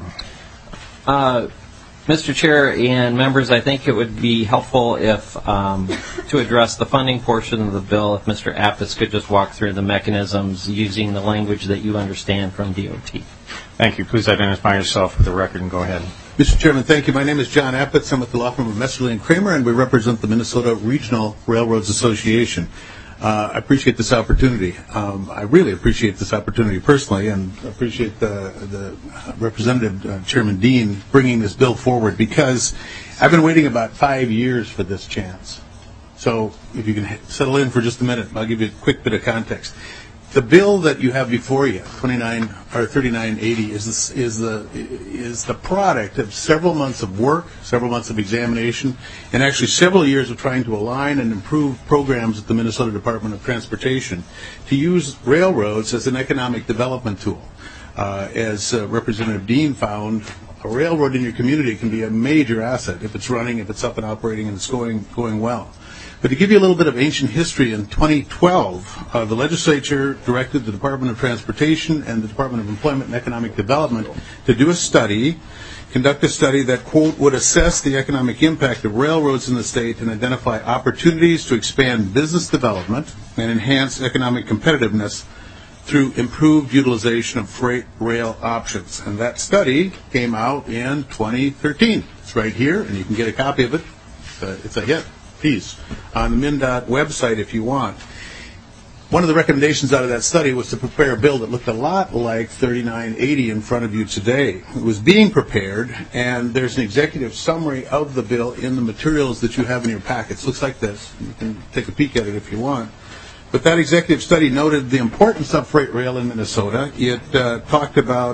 Uh, Mister Chair and members, I think it would be helpful if, um, to address the funding portion of the bill, if Mister Appetz could just walk through the mechanisms using the language that you understand from D O T. Thank you. Please identify yourself for the record and go ahead. Mister Chairman, thank you. My name is John Appetz. I'm with the law firm of Messerly and Kramer, and we represent the Minnesota Regional Railroads Association. Uh, I appreciate this opportunity. Um, I really appreciate this opportunity personally, and appreciate the, the Representative uh, Chairman Dean bringing this bill forward, because I've been waiting about five years for this chance. So if you can settle in for just a minute, I'll give you a quick bit of context. The bill that you have before you, twenty-nine or thirty-nine eighty, is this, is the is the product of several months of work, several months of examination, and actually several years of trying to align and improve programs at the Minnesota Department of Transportation to use railroads as an economic development tool. Uh, as uh, Representative Dean found, a railroad in your community can be a major asset if it's running, if it's up and operating, and it's going going well. But to give you a little bit of ancient history, in twenty twelve, uh, the legislature directed the Department of Transportation and the Department of Employment and Economic Development to do a study, conduct a study that, quote, would assess the economic impact of railroads in the state and identify opportunities to expand business development and enhance economic competitiveness through improved utilization of freight rail options. And that study came out in twenty thirteen. It's right here, and you can get a copy of it. It's a, it's a hit. Piece on the MnDOT website if you want. One of the recommendations out of that study was to prepare a bill that looked a lot like thirty-nine eighty in front of you today. It was being prepared, and there's an executive summary of the bill in the materials that you have in your packets. Looks like this. You can take a peek at it if you want. But that executive study noted the importance of freight rail in Minnesota. It uh, talked about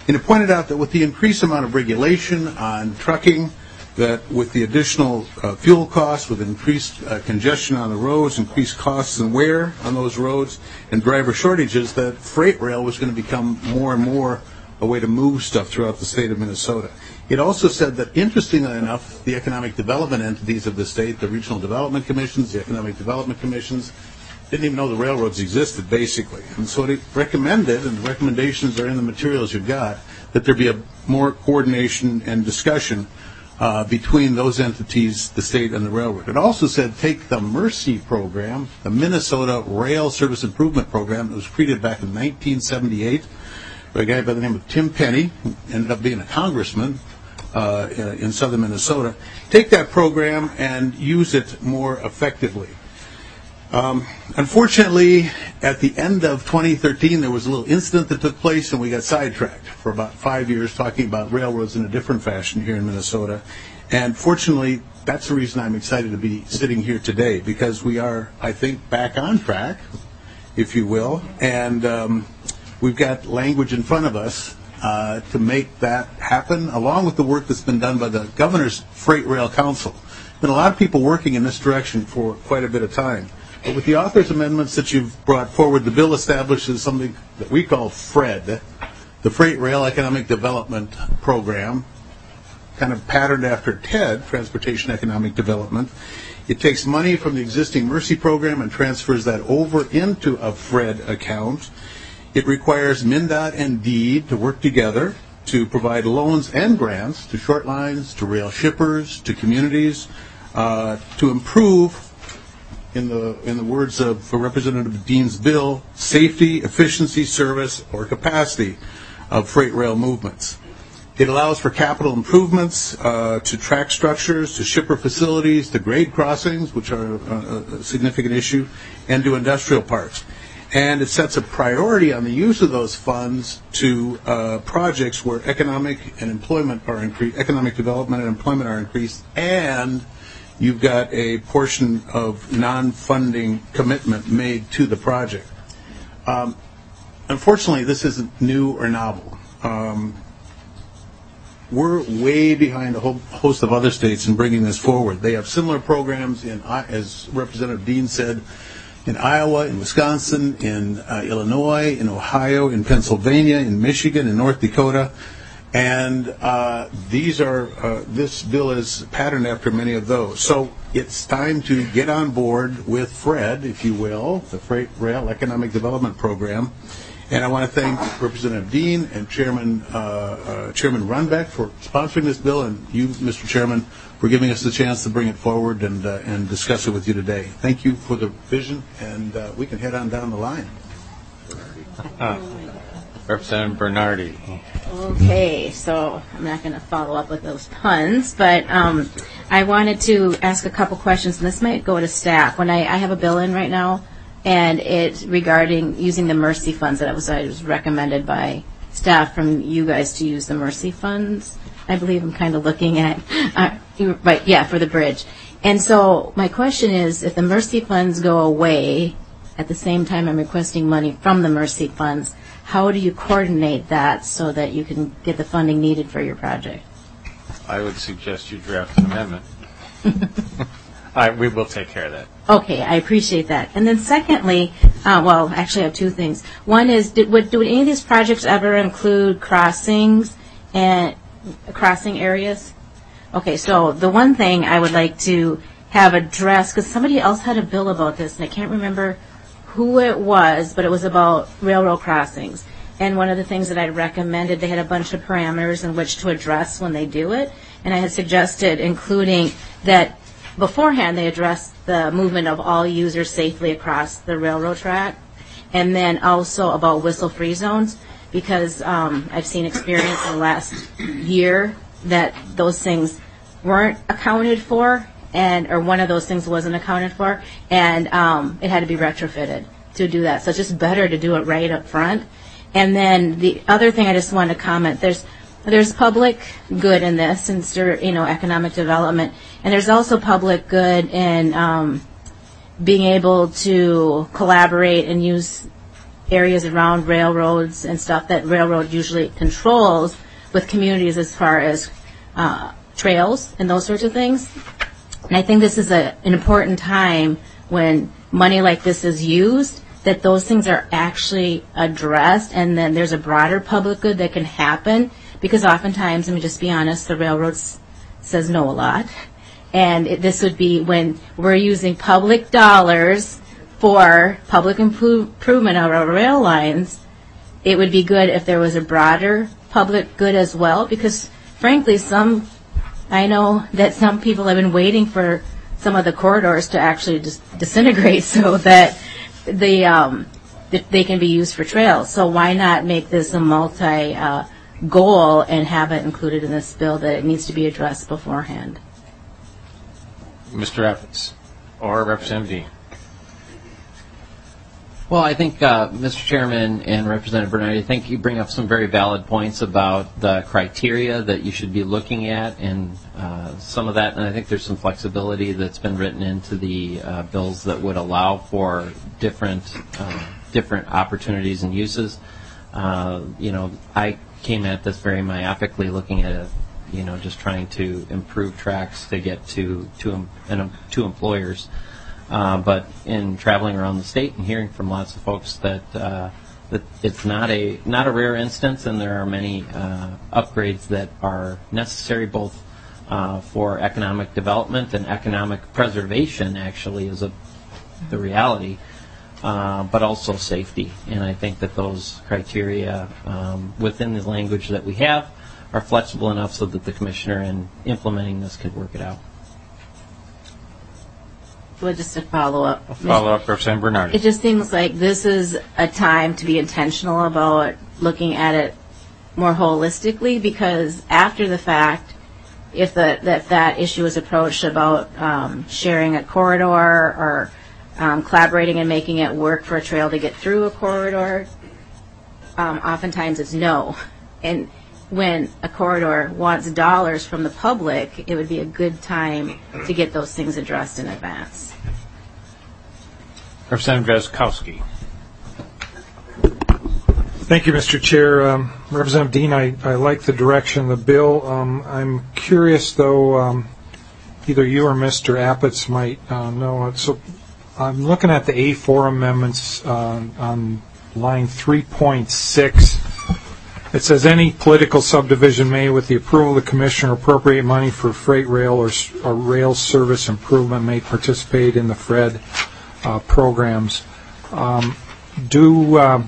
And it pointed out that with the increased amount of regulation on trucking, that with the additional uh, fuel costs, with increased uh, congestion on the roads, increased costs and wear on those roads, and driver shortages, that freight rail was going to become more and more a way to move stuff throughout the state of Minnesota. It also said that, interestingly enough, the economic development entities of the state, the regional development commissions, the economic development commissions, didn't even know the railroads existed, basically. And so it recommended, and the recommendations are in the materials you've got, that there be a more coordination and discussion uh, between those entities, the state and the railroad. It also said take the MERCY program, the Minnesota Rail Service Improvement Program, that was created back in nineteen seventy-eight by a guy by the name of Tim Penny, who ended up being a congressman uh, in southern Minnesota. Take that program and use it more effectively. Um, unfortunately, at the end of twenty thirteen, there was a little incident that took place, and we got sidetracked for about five years talking about railroads in a different fashion here in Minnesota. And fortunately, that's the reason I'm excited to be sitting here today, because we are, I think, back on track, if you will, and um, we've got language in front of us uh, to make that happen, along with the work that's been done by the Governor's Freight Rail Council. There's been a lot of people working in this direction for quite a bit of time. But with the author's amendments that you've brought forward, the bill establishes something that we call FRED, the Freight Rail Economic Development Program, kind of patterned after TED, Transportation Economic Development. It takes money from the existing MERCY program and transfers that over into a FRED account. It requires MnDOT and DEED to work together to provide loans and grants to short lines, to rail shippers, to communities, uh, to improve, in the in the words of Representative Dean's bill, safety, efficiency, service, or capacity of freight rail movements. It allows for capital improvements uh, to track structures, to shipper facilities, to grade crossings, which are a, a significant issue, and to industrial parks. And it sets a priority on the use of those funds to uh, projects where economic and employment are increased, economic development and employment are increased, and you've got a portion of non-funding commitment made to the project. Um, unfortunately, this isn't new or novel. Um, we're way behind a whole host of other states in bringing this forward. They have similar programs, in, as Representative Dean said, in Iowa, in Wisconsin, in uh, Illinois, in Ohio, in Pennsylvania, in Michigan, in North Dakota. And uh, these are, uh, this bill is patterned after many of those. So it's time to get on board with FRED, if you will, the Freight Rail Economic Development Program. And I want to thank Representative Dean and Chairman uh, uh, Chairman Runbeck for sponsoring this bill, and you, Mister Chairman, for giving us the chance to bring it forward and uh, and discuss it with you today. Thank you for the vision, and uh, we can head on down the line. Uh, Representative Bernardi. Okay, so I'm not going to follow up with those puns, but um, I wanted to ask a couple questions, and this might go to staff. When I, I have a bill in right now, and it's regarding using the MERCY funds that I was, I was recommended by staff from you guys to use the MERCY funds. I believe I'm kind of looking at, uh, right, yeah, for the bridge. And so my question is, if the MERCY funds go away, at the same time I'm requesting money from the MERCY funds, how do you coordinate that so that you can get the funding needed for your project? I would suggest you draft an amendment. I, we will take care of that. Okay, I appreciate that. And then secondly, uh, well, actually I have two things. One is, did, would, do any of these projects ever include crossings and crossing areas? Okay, so the one thing I would like to have addressed, because somebody else had a bill about this, and I can't remember who it was, but it was about railroad crossings. And one of the things that I recommended, they had a bunch of parameters in which to address when they do it. And I had suggested including that beforehand they address the movement of all users safely across the railroad track. And then also about whistle-free zones, because um, I've seen experience in the last year that those things weren't accounted for, and or one of those things wasn't accounted for, and um, it had to be retrofitted to do that. So it's just better to do it right up front. And then the other thing I just wanted to comment, there's there's public good in this, and you know, economic development, and there's also public good in um, being able to collaborate and use areas around railroads and stuff that railroad usually controls with communities as far as uh, trails and those sorts of things. And I think this is a, an important time when money like this is used, that those things are actually addressed, and then there's a broader public good that can happen, because oftentimes, let me just be honest, the railroads says no a lot. And it, this would be when we're using public dollars for public improve, improvement of our rail lines, it would be good if there was a broader public good as well, because frankly, some, I know that some people have been waiting for some of the corridors to actually dis- disintegrate so that the um, th- they can be used for trails. So why not make this a multi uh, goal and have it included in this bill that it needs to be addressed beforehand? Mister Evans or Representative Dean. Well, I think, uh, Mister Chairman and Representative Bernardi, I think you bring up some very valid points about the criteria that you should be looking at, and uh, some of that, and I think there's some flexibility that's been written into the uh, bills that would allow for different uh, different opportunities and uses. Uh, you know, I came at this very myopically, looking at it, you know, just trying to improve tracks to get to to, um, to employers. Uh, but in traveling around the state and hearing from lots of folks that uh, that it's not a not a rare instance, and there are many uh, upgrades that are necessary, both uh, for economic development and economic preservation. Actually, is a the reality, uh, but also safety. And I think that those criteria um, within the language that we have are flexible enough so that the commissioner in implementing this could work it out. Well, just a follow-up. A follow-up, Representative Bernardi. It just seems like this is a time to be intentional about looking at it more holistically, because after the fact, if the, that, that issue is approached about um, sharing a corridor or um, collaborating and making it work for a trail to get through a corridor, um, oftentimes it's no. And when a corridor wants dollars from the public, it would be a good time to get those things addressed in advance. Representative Grazkowski. Thank you, Mister Chair. Um, Representative Dean, I, I like the direction of the bill. Um, I'm curious, though, um, either you or Mister Appetz might uh, know. So I'm looking at the A four amendments uh, on line three point six. It says any political subdivision may, with the approval of the commissioner, appropriate money for freight rail or, or rail service improvement, may participate in the F R E D uh, programs. Um, do uh,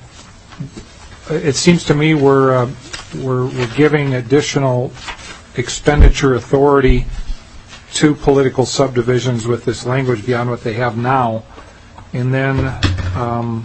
it seems to me we're, uh, we're we're giving additional expenditure authority to political subdivisions with this language beyond what they have now, and then. Um,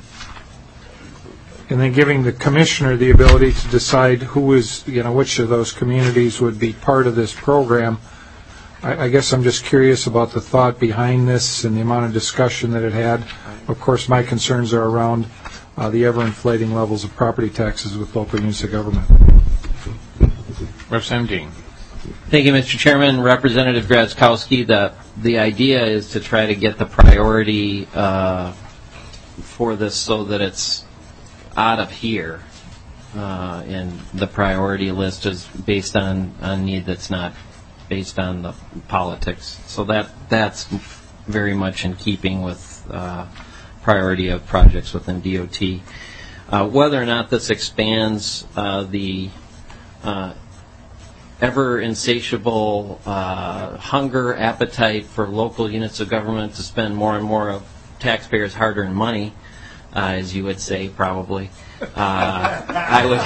And then giving the commissioner the ability to decide who is, you know, which of those communities would be part of this program. I, I guess I'm just curious about the thought behind this and the amount of discussion that it had. Of course, my concerns are around uh, the ever-inflating levels of property taxes with local units of government. Representative Dean. Thank you, Mister Chairman. Representative Grazkowski, the, the idea is to try to get the priority uh, for this so that it's out of here, uh, and the priority list is based on a need that's not based on the politics. So that that's very much in keeping with uh, priority of projects within D O T. Uh, whether or not this expands uh, the uh, ever insatiable uh, hunger, appetite for local units of government to spend more and more of taxpayers' hard-earned money, Uh, as you would say, probably. Uh, I would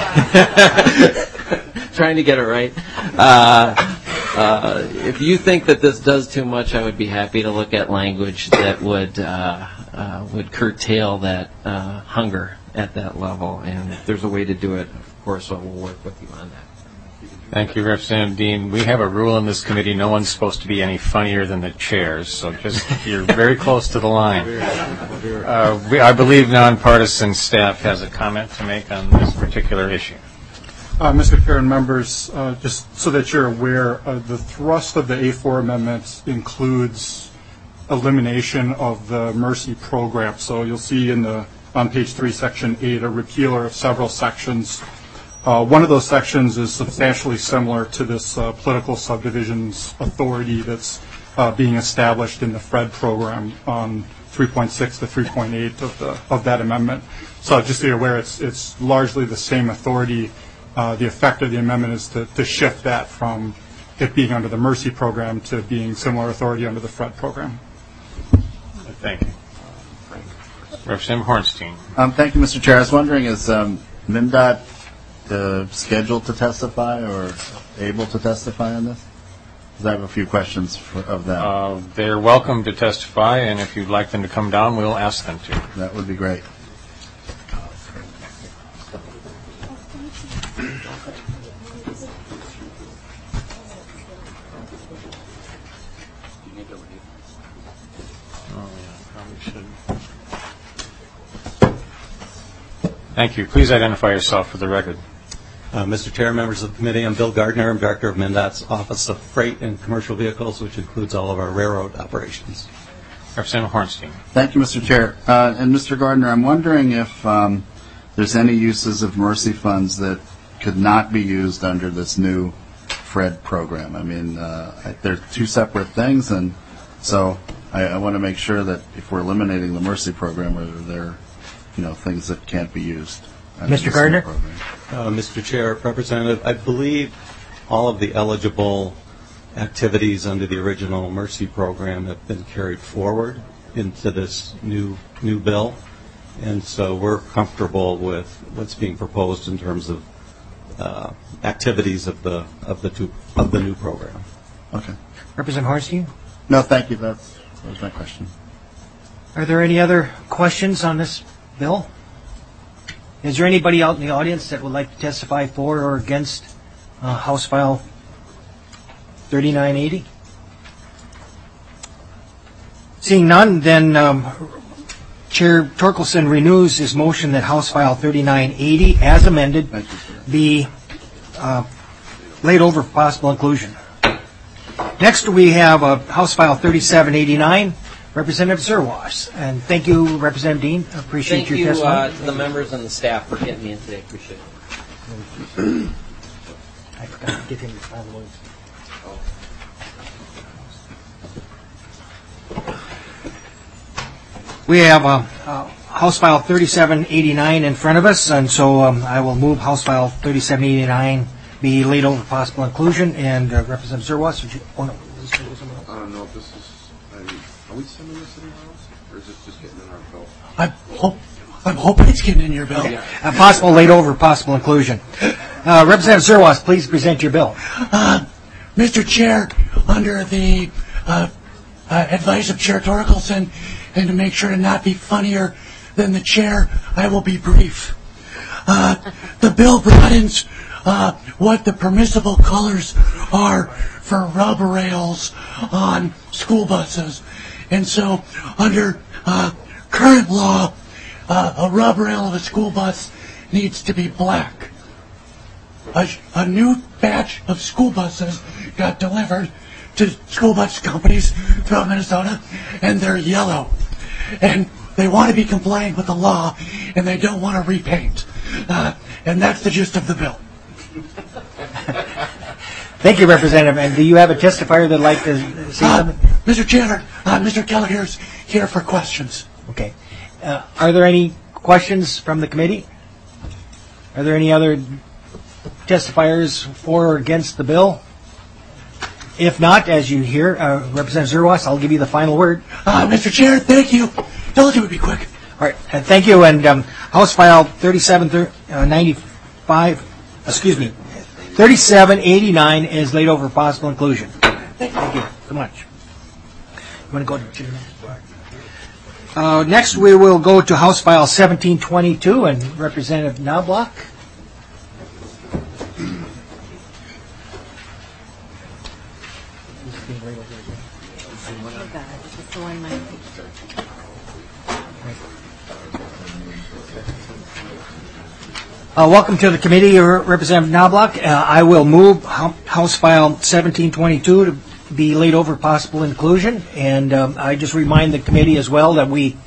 trying to get it right. Uh, uh, if you think that this does too much, I would be happy to look at language that would uh, uh, would curtail that uh, hunger at that level. And if there's a way to do it, of course, I will work with you on that. Thank you, Representative Dean. We have a rule in this committee: no one's supposed to be any funnier than the chairs. So just you're very close to the line. Uh, we, I believe nonpartisan staff has a comment to make on this particular issue. Uh, Mister Chair and members, uh, just so that you're aware, uh, the thrust of the A four amendment includes elimination of the Mercy program. So you'll see in the on page three, section eight, a repealer of several sections. Uh, one of those sections is substantially similar to this uh, political subdivisions authority that's uh, being established in the FRED program on three point six to three point eight of the of that amendment. So just to be aware, it's it's largely the same authority. Uh, the effect of the amendment is to, to shift that from it being under the Mercy program to being similar authority under the FRED program. Thank you. Representative Hornstein. Um, thank you, Mister Chair. I was wondering, is um, MnDOT uh, scheduled to testify or able to testify on this? Because I have a few questions for, of them. Uh, they're welcome to testify, and if you'd like them to come down, we'll ask them to. That would be great. Thank you. Please identify yourself for the record. Uh, Mister Chair, members of the committee, I'm Bill Gardner. I'm Director of MnDOT's Office of Freight and Commercial Vehicles, which includes all of our railroad operations. Representative Hornstein. Thank you, Mister Chair. Uh, and Mister Gardner, I'm wondering if um, there's any uses of Mercy funds that could not be used under this new FRED program. I mean, uh, they're two separate things, and so I, I want to make sure that if we're eliminating the Mercy program, whether they're you know, things that can't be used. Mister Gardner? Uh, Mister Chair, Representative, I believe all of the eligible activities under the original Mercy program have been carried forward into this new new bill, and so we're comfortable with what's being proposed in terms of uh, activities of the of the two of the new program. Okay. Representative Hornstein? No, thank you. That's, that was my question. Are there any other questions on this bill? Is there anybody out in the audience that would like to testify for or against uh, House File thirty-nine eighty? Seeing none, then um, Chair Torkelson renews his motion that House File thirty-nine eighty, as amended, be uh, laid over for possible inclusion. Next, we have uh, House File thirty-seven eighty-nine. Representative Zerwas. And thank you, Representative Dean. I appreciate Thank your you, testimony. uh, to the members and the staff for getting me in today. Appreciate it. I forgot to give him the final words. We have uh, uh, House File thirty-seven eighty-nine in front of us, and so um, I will move House File thirty-seven eighty-nine be laid over for possible inclusion. And uh, Representative Zerwas, would you? Oh, no. I don't know if this is. Are we sending this in house, or is it just getting in our bill? I'm, hope, I'm hoping it's getting in your bill. Okay. Uh, possible laid over, possible inclusion. Uh, Representative Zerwas, please present your bill. Uh, Mister Chair, under the uh, uh, advice of Chair Torkelson, and to make sure to not be funnier than the chair, I will be brief. Uh, the bill broadens uh, what the permissible colors are for rub rails on school buses. And so, under uh, current law, uh, a rub rail of a school bus needs to be black. A, a new batch of school buses got delivered to school bus companies throughout Minnesota, and they're yellow. And they want to be compliant with the law, and they don't want to repaint. Uh, and that's the gist of the bill. Thank you, Representative. And do you have a testifier that'd like to say uh, something? Mister Chair, uh, Mister Kelleher's here for questions. Okay. Uh, are there any questions from the committee? Are there any other testifiers for or against the bill? If not, as you hear, uh, Representative Zerwas, I'll give you the final word. Uh, Mister Chair, thank you. Told you it would be quick. All right. Uh, thank you. And um, House File thirty-seven ninety-five, excuse me, thirty-seven eighty-nine is laid over for possible inclusion. Thank you, Thank you so much. You want to go to Jim? Uh, next, we will go to House File seventeen twenty-two and Representative Knobloch. Uh, welcome to the committee, Representative Knobloch. Uh, I will move House File seventeen twenty-two to be laid over possible inclusion, and um, I just remind the committee as well that we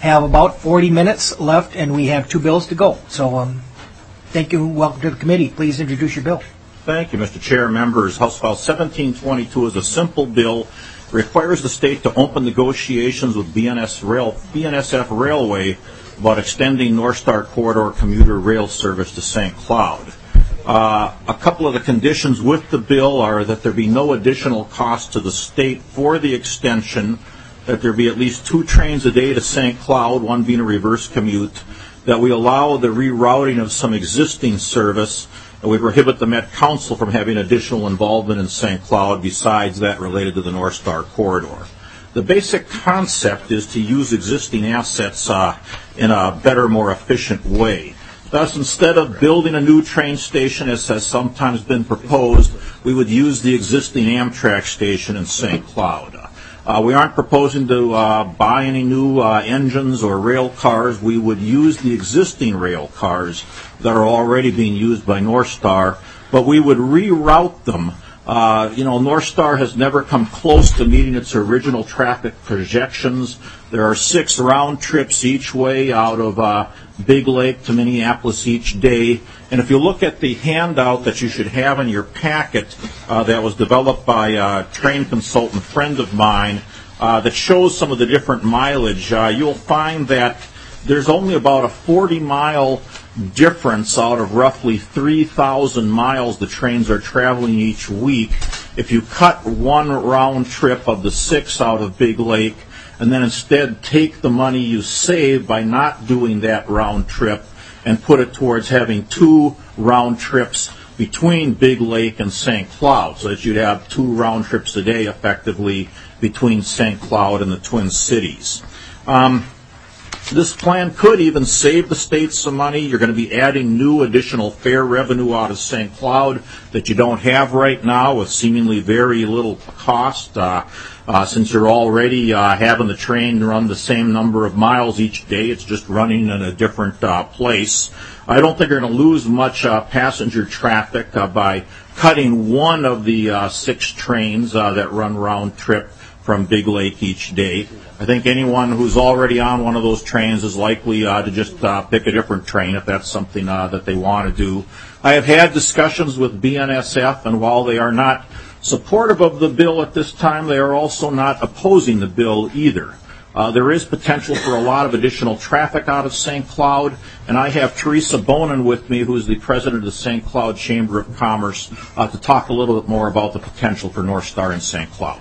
have about forty minutes left, and we have two bills to go. So um, thank you. Welcome to the committee. Please introduce your bill. Thank you, Mister Chair, members. House File seventeen twenty-two is a simple bill. Requires the state to open negotiations with B N S Rail, B N S F Railway about extending North Star Corridor commuter rail service to Saint Cloud. Uh, a couple of the conditions with the bill are that there be no additional cost to the state for the extension, that there be at least two trains a day to Saint Cloud, one being a reverse commute, that we allow the rerouting of some existing service, and we prohibit the Met Council from having additional involvement in Saint Cloud besides that related to the North Star Corridor. The basic concept is to use existing assets uh, in a better, more efficient way. Thus, instead of building a new train station, as has sometimes been proposed, we would use the existing Amtrak station in Saint Cloud. Uh, we aren't proposing to uh, buy any new uh, engines or rail cars. We would use the existing rail cars that are already being used by North Star, but we would reroute them. Uh, you know, North Star has never come close to meeting its original traffic projections. There are six round trips each way out of uh, Big Lake to Minneapolis each day. And if you look at the handout that you should have in your packet uh, that was developed by a train consultant friend of mine uh, that shows some of the different mileage, uh, you'll find that there's only about a forty mile difference out of roughly three thousand miles the trains are traveling each week. If you cut one round trip of the six out of Big Lake and then instead take the money you save by not doing that round trip and put it towards having two round trips between Big Lake and Saint Cloud, so that you'd have two round trips a day effectively between Saint Cloud and the Twin Cities. Um, This plan could even save the state some money. You're going to be adding new additional fare revenue out of Saint Cloud that you don't have right now with seemingly very little cost. Uh, uh, since you're already uh, having the train run the same number of miles each day, it's just running in a different uh, place. I don't think you're going to lose much uh, passenger traffic uh, by cutting one of the uh, six trains uh, that run round trip from Big Lake each day. I think anyone who's already on one of those trains is likely uh, to just uh, pick a different train if that's something uh, that they want to do. I have had discussions with B N S F, and while they are not supportive of the bill at this time, they are also not opposing the bill either. Uh, there is potential for a lot of additional traffic out of Saint Cloud, and I have Teresa Bonin with me, who is the president of the Saint Cloud Chamber of Commerce, uh, to talk a little bit more about the potential for North Star in Saint Cloud.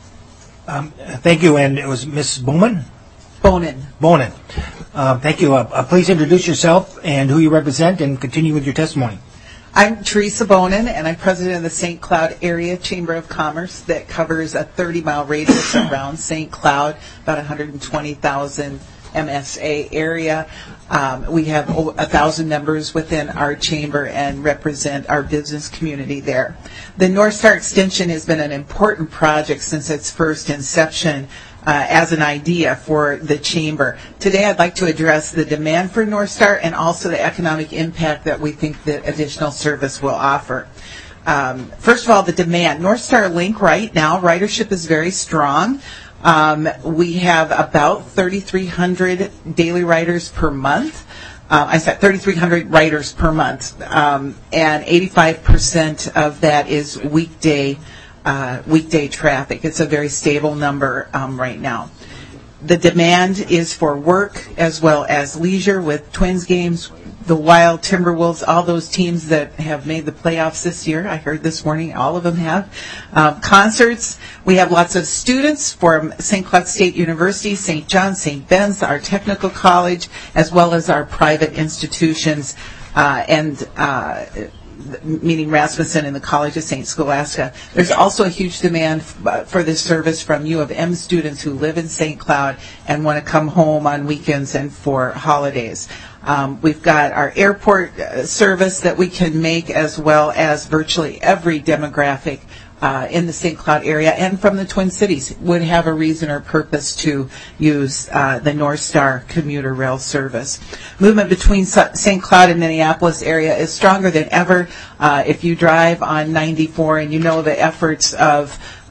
Um, thank you, and it was Miz Bowman? Bonin. Bonin. Uh, thank you. Uh, uh, please introduce yourself and who you represent and continue with your testimony. I'm Teresa Bonin, and I'm president of the Saint Cloud Area Chamber of Commerce that covers a thirty mile radius around Saint Cloud, about one hundred twenty thousand M S A area. Um, we have a thousand members within our chamber and represent our business community there. The North Star Extension has been an important project since its first inception uh, as an idea for the chamber. Today I'd like to address the demand for North Star and also the economic impact that we think that additional service will offer. Um, first of all, the demand. North Star Link right now, ridership is very strong. Um, we have about thirty-three hundred daily riders per month. Uh, I said thirty-three hundred riders per month, um, and eighty-five percent of that is weekday uh, weekday traffic. It's a very stable number um, right now. The demand is for work as well as leisure, with Twins games, the Wild, Timberwolves, all those teams that have made the playoffs this year. I heard this morning all of them have. Um, concerts. We have lots of students from Saint Cloud State University, Saint John, Saint Ben's, our technical college, as well as our private institutions, uh, and uh, meaning Rasmussen and the College of Saint Scholastica. There's also a huge demand f- for this service from U of M students who live in Saint Cloud and want to come home on weekends and for holidays. Um, we've got our airport uh, service that we can make, as well as virtually every demographic uh, in the Saint Cloud area and from the Twin Cities would have a reason or purpose to use uh, the North Star commuter rail service. Movement between Saint Cloud and Minneapolis area is stronger than ever. Uh, if you drive on ninety-four and you know the efforts of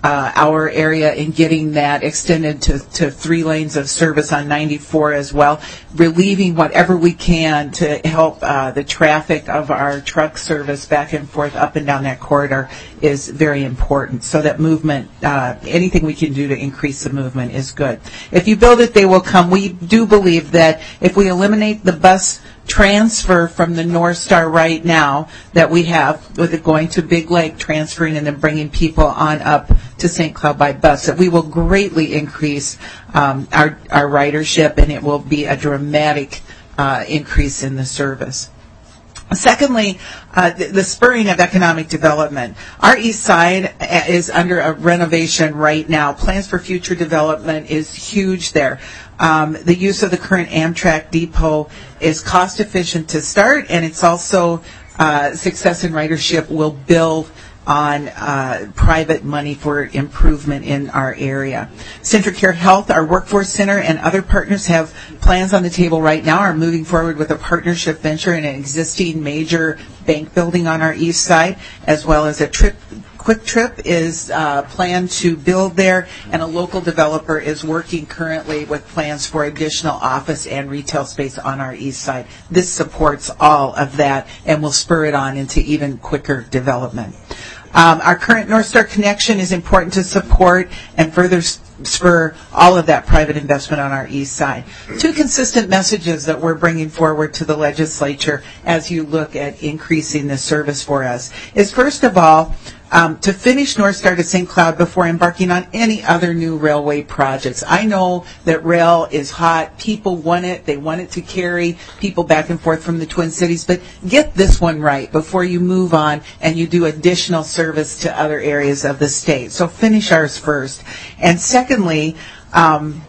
uh, our area in getting that extended to, to three lanes of service on ninety-four as well, relieving whatever we can to help uh, the traffic of our truck service back and forth up and down that corridor is very important. So that movement, uh, anything we can do to increase the movement is good. If you build it, they will come. We do believe that if we eliminate the bus transfer from the North Star right now that we have, with it going to Big Lake, transferring and then bringing people on up to Saint Cloud by bus, that we will greatly increase um, our, our ridership, and it will be a dramatic uh, increase in the service. Secondly, uh, the, the spurring of economic development. Our east side is under a renovation right now. Plans for future development is huge there. Um, the use of the current Amtrak depot is cost efficient to start, and it's also uh, success in ridership will build on uh, private money for improvement in our area. CentraCare Health, our workforce center, and other partners have plans on the table right now, are moving forward with a partnership venture in an existing major bank building on our east side, as well as a trip Quick Trip is uh, planned to build there, and a local developer is working currently with plans for additional office and retail space on our east side. This supports all of that and will spur it on into even quicker development. Um, our current North Star connection is important to support and further spur all of that private investment on our east side. Two consistent messages that we're bringing forward to the legislature as you look at increasing the service for us is, first of all, Um, to finish North Star to Saint Cloud before embarking on any other new railway projects. I know that rail is hot. People want it. They want it to carry people back and forth from the Twin Cities. But get this one right before you move on and you do additional service to other areas of the state. So finish ours first. And secondly, um,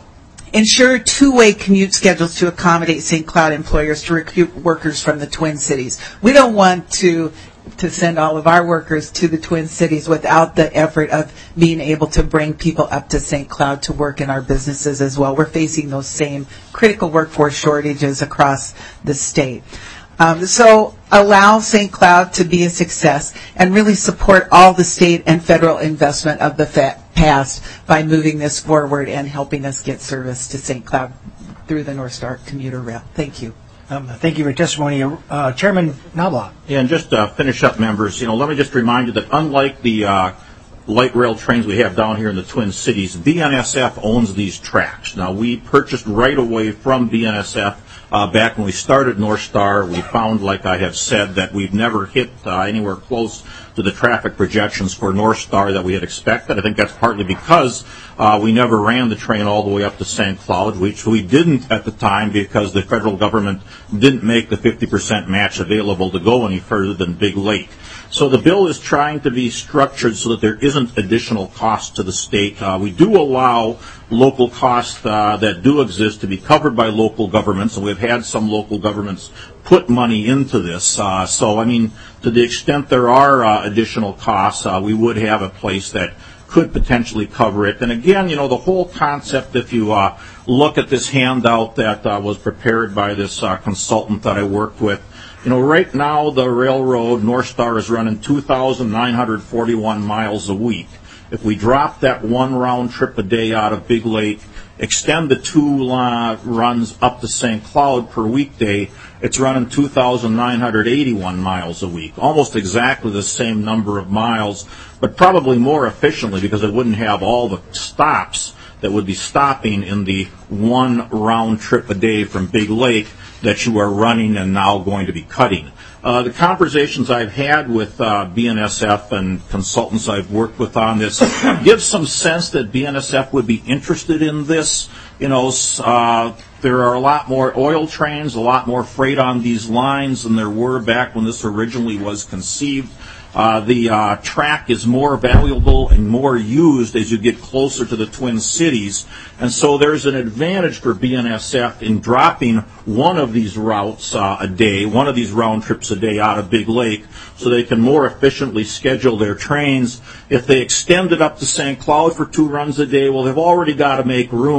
ensure two-way commute schedules to accommodate Saint Cloud employers to recruit workers from the Twin Cities. We don't want to to send all of our workers to the Twin Cities without the effort of being able to bring people up to Saint Cloud to work in our businesses as well. We're facing those same critical workforce shortages across the state. Um, so allow Saint Cloud to be a success and really support all the state and federal investment of the fa- past by moving this forward and helping us get service to Saint Cloud through the North Star commuter rail. Thank you. Um, thank you for your testimony. Uh, Chairman Knobloch. Yeah, and just to finish up, members, you know, let me just remind you that unlike the uh, light rail trains we have down here in the Twin Cities, B N S F owns these tracks. Now, we purchased right away from B N S F uh, back when we started North Star. We found, like I have said, that we've never hit uh, anywhere close to the traffic projections for North Star that we had expected. I think that's partly because uh, we never ran the train all the way up to Saint Cloud, which we didn't at the time because the federal government didn't make the fifty percent match available to go any further than Big Lake. So the bill is trying to be structured so that there isn't additional cost to the state. Uh, we do allow local costs uh, that do exist to be covered by local governments, and we've had some local governments put money into this. Uh, so, I mean, to the extent there are uh, additional costs, uh, we would have a place that could potentially cover it. And again, you know, the whole concept, if you uh, look at this handout that uh, was prepared by this uh, consultant that I worked with, you know, right now the railroad, North Star, is running two thousand nine hundred forty-one miles a week. If we drop that one round trip a day out of Big Lake, extend the two uh, runs up to Saint Cloud per weekday, it's running two thousand nine hundred eighty-one miles a week, almost exactly the same number of miles, but probably more efficiently because it wouldn't have all the stops that would be stopping in the one round trip a day from Big Lake that you are running and now going to be cutting. Uh, the conversations I've had with uh, B N S F and consultants I've worked with on this gives some sense that B N S F would be interested in this. You know, uh, there are a lot more oil trains, a lot more freight on these lines than there were back when this originally was conceived. Uh, the uh, track is more valuable and more used as you get closer to the Twin Cities. And so there's an advantage for B N S F in dropping one of these routes uh, a day, one of these round trips a day out of Big Lake, so they can more efficiently schedule their trains. If they extend it up to Saint Cloud for two runs a day, well, they've already got to make room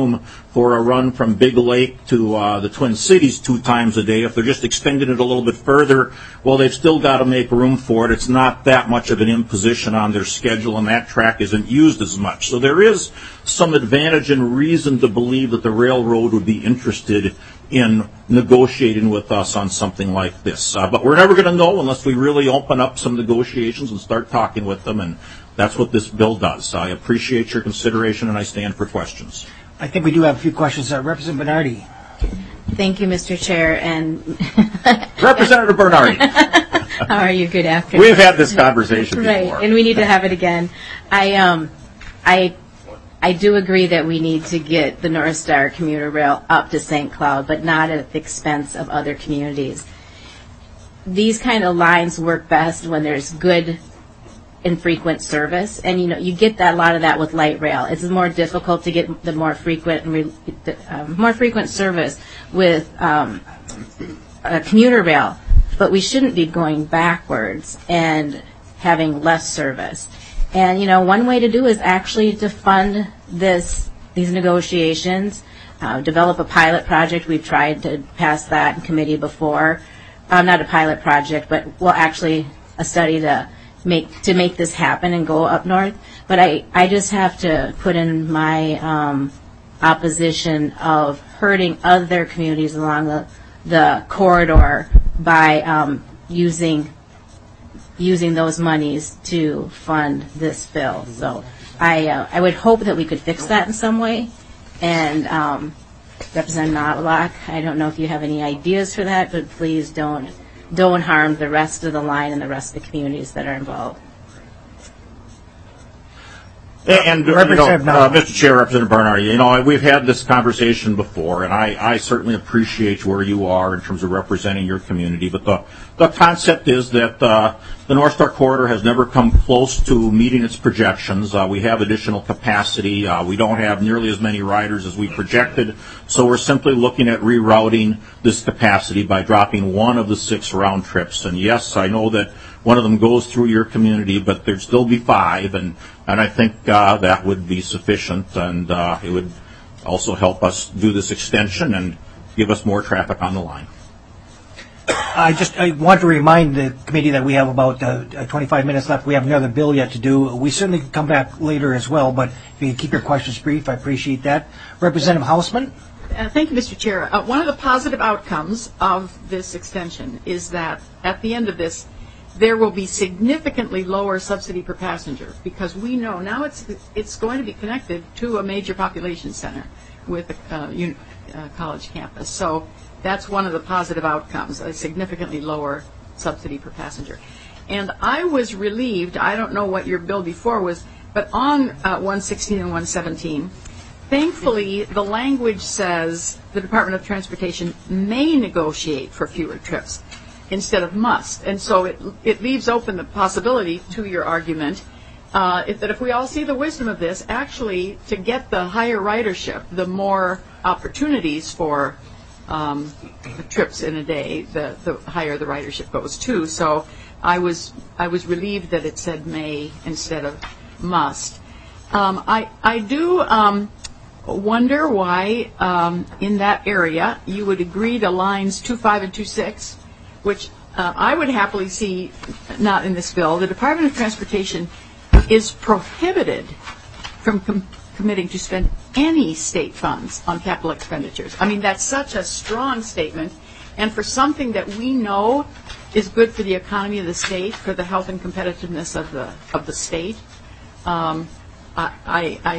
for a run from Big Lake to uh, the Twin Cities two times a day. If they're just extending it a little bit further, well, they've still got to make room for it. It's not that much of an imposition on their schedule, and that track isn't used as much. So there is some advantage and reason to believe that the railroad would be interested in negotiating with us on something like this. Uh, but we're never going to know unless we really open up some negotiations and start talking with them, and that's what this bill does. I appreciate your consideration, and I stand for questions. I think we do have a few questions. Uh, Representative Bernardi. Thank you, Mister Chair. And Representative Bernardi. How are you? Good afternoon. We've had this conversation right, before. and we need to have it again. I um, I, I do agree that we need to get the North Star commuter rail up to Saint Cloud, but not at the expense of other communities. These kind of lines work best when there's good infrequent service, and you know you get that a lot of that with light rail. It's more difficult to get the more frequent and re, uh, more frequent service with um, a commuter rail, but we shouldn't be going backwards and having less service. And you know one way to do is actually to fund this these negotiations, uh, develop a pilot project. We've tried to pass that in committee before, um, not a pilot project, but well actually a study to make to make this happen and go up north. But I, I just have to put in my um, opposition of hurting other communities along the, the corridor by um, using using those monies to fund this bill. So I uh, I would hope that we could fix that in some way. And um, Representative Knobloch, I don't know if you have any ideas for that, but please don't don't harm the rest of the line and the rest of the communities that are involved. And, you know, uh, Mister Chair, Representative Bernardi, you know, we've had this conversation before, and I, I certainly appreciate where you are in terms of representing your community. But the, the concept is that uh, the North Star Corridor has never come close to meeting its projections. Uh, we have additional capacity. Uh, we don't have nearly as many riders as we projected. So we're simply looking at rerouting this capacity by dropping one of the six round trips. And yes, I know that one of them goes through your community, but there'd still be five, and, and I think uh, that would be sufficient, and uh, it would also help us do this extension and give us more traffic on the line. I just I want to remind the committee that we have about uh, twenty-five minutes left. We have another bill yet to do. We certainly can come back later as well, but if you can keep your questions brief, I appreciate that. Representative Hausman. Uh, thank you, Mister Chair. Uh, one of the positive outcomes of this extension is that at the end of this, there will be significantly lower subsidy per passenger, because we know now it's it's going to be connected to a major population center with a uh, un, uh, college campus. So that's one of the positive outcomes, a significantly lower subsidy per passenger. And I was relieved, I don't know what your bill before was, but on uh, one sixteen and one seventeen, thankfully the language says the Department of Transportation may negotiate for fewer trips instead of must. And so it it leaves open the possibility, to your argument, uh, if, that if we all see the wisdom of this, actually to get the higher ridership, the more opportunities for um, the trips in a day, the, the higher the ridership goes too. So I was I was relieved that it said may instead of must. Um, I, I do um, wonder why um, in that area you would agree to lines two five and two six, which uh, I would happily see not in this bill. The Department of Transportation is prohibited from com- committing to spend any state funds on capital expenditures. I mean, that's such a strong statement, and for something that we know is good for the economy of the state, for the health and competitiveness of the of the state. Um, I, I, I,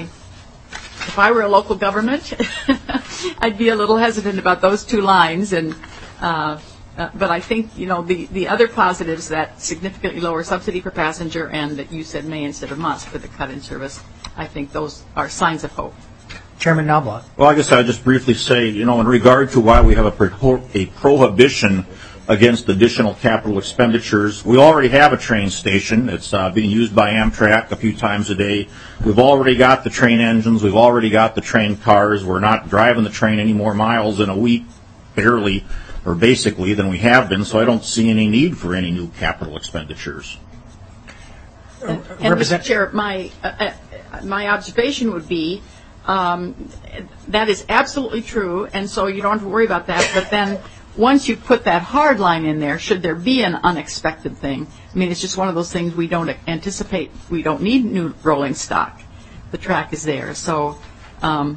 if I were a local government, I'd be a little hesitant about those two lines, and. Uh, Uh, but I think, you know, the, the other positives, that significantly lower subsidy per passenger and that you said may instead of must for the cut in service, I think those are signs of hope. Chairman Knobloch. Well, I guess I'd just briefly say, you know, in regard to why we have a, pro- a prohibition against additional capital expenditures, we already have a train station. It's uh, being used by Amtrak a few times a day. We've already got the train engines. We've already got the train cars. We're not driving the train any more miles in a week, barely, or basically, than we have been, so I don't see any need for any new capital expenditures. And, and Mister Chair, my, uh, uh, my observation would be Um, that is absolutely true, and so you don't have to worry about that. But then once you put that hard line in there, should there be an unexpected thing, I mean, it's just one of those things we don't anticipate. We don't need new rolling stock. The track is there. So um,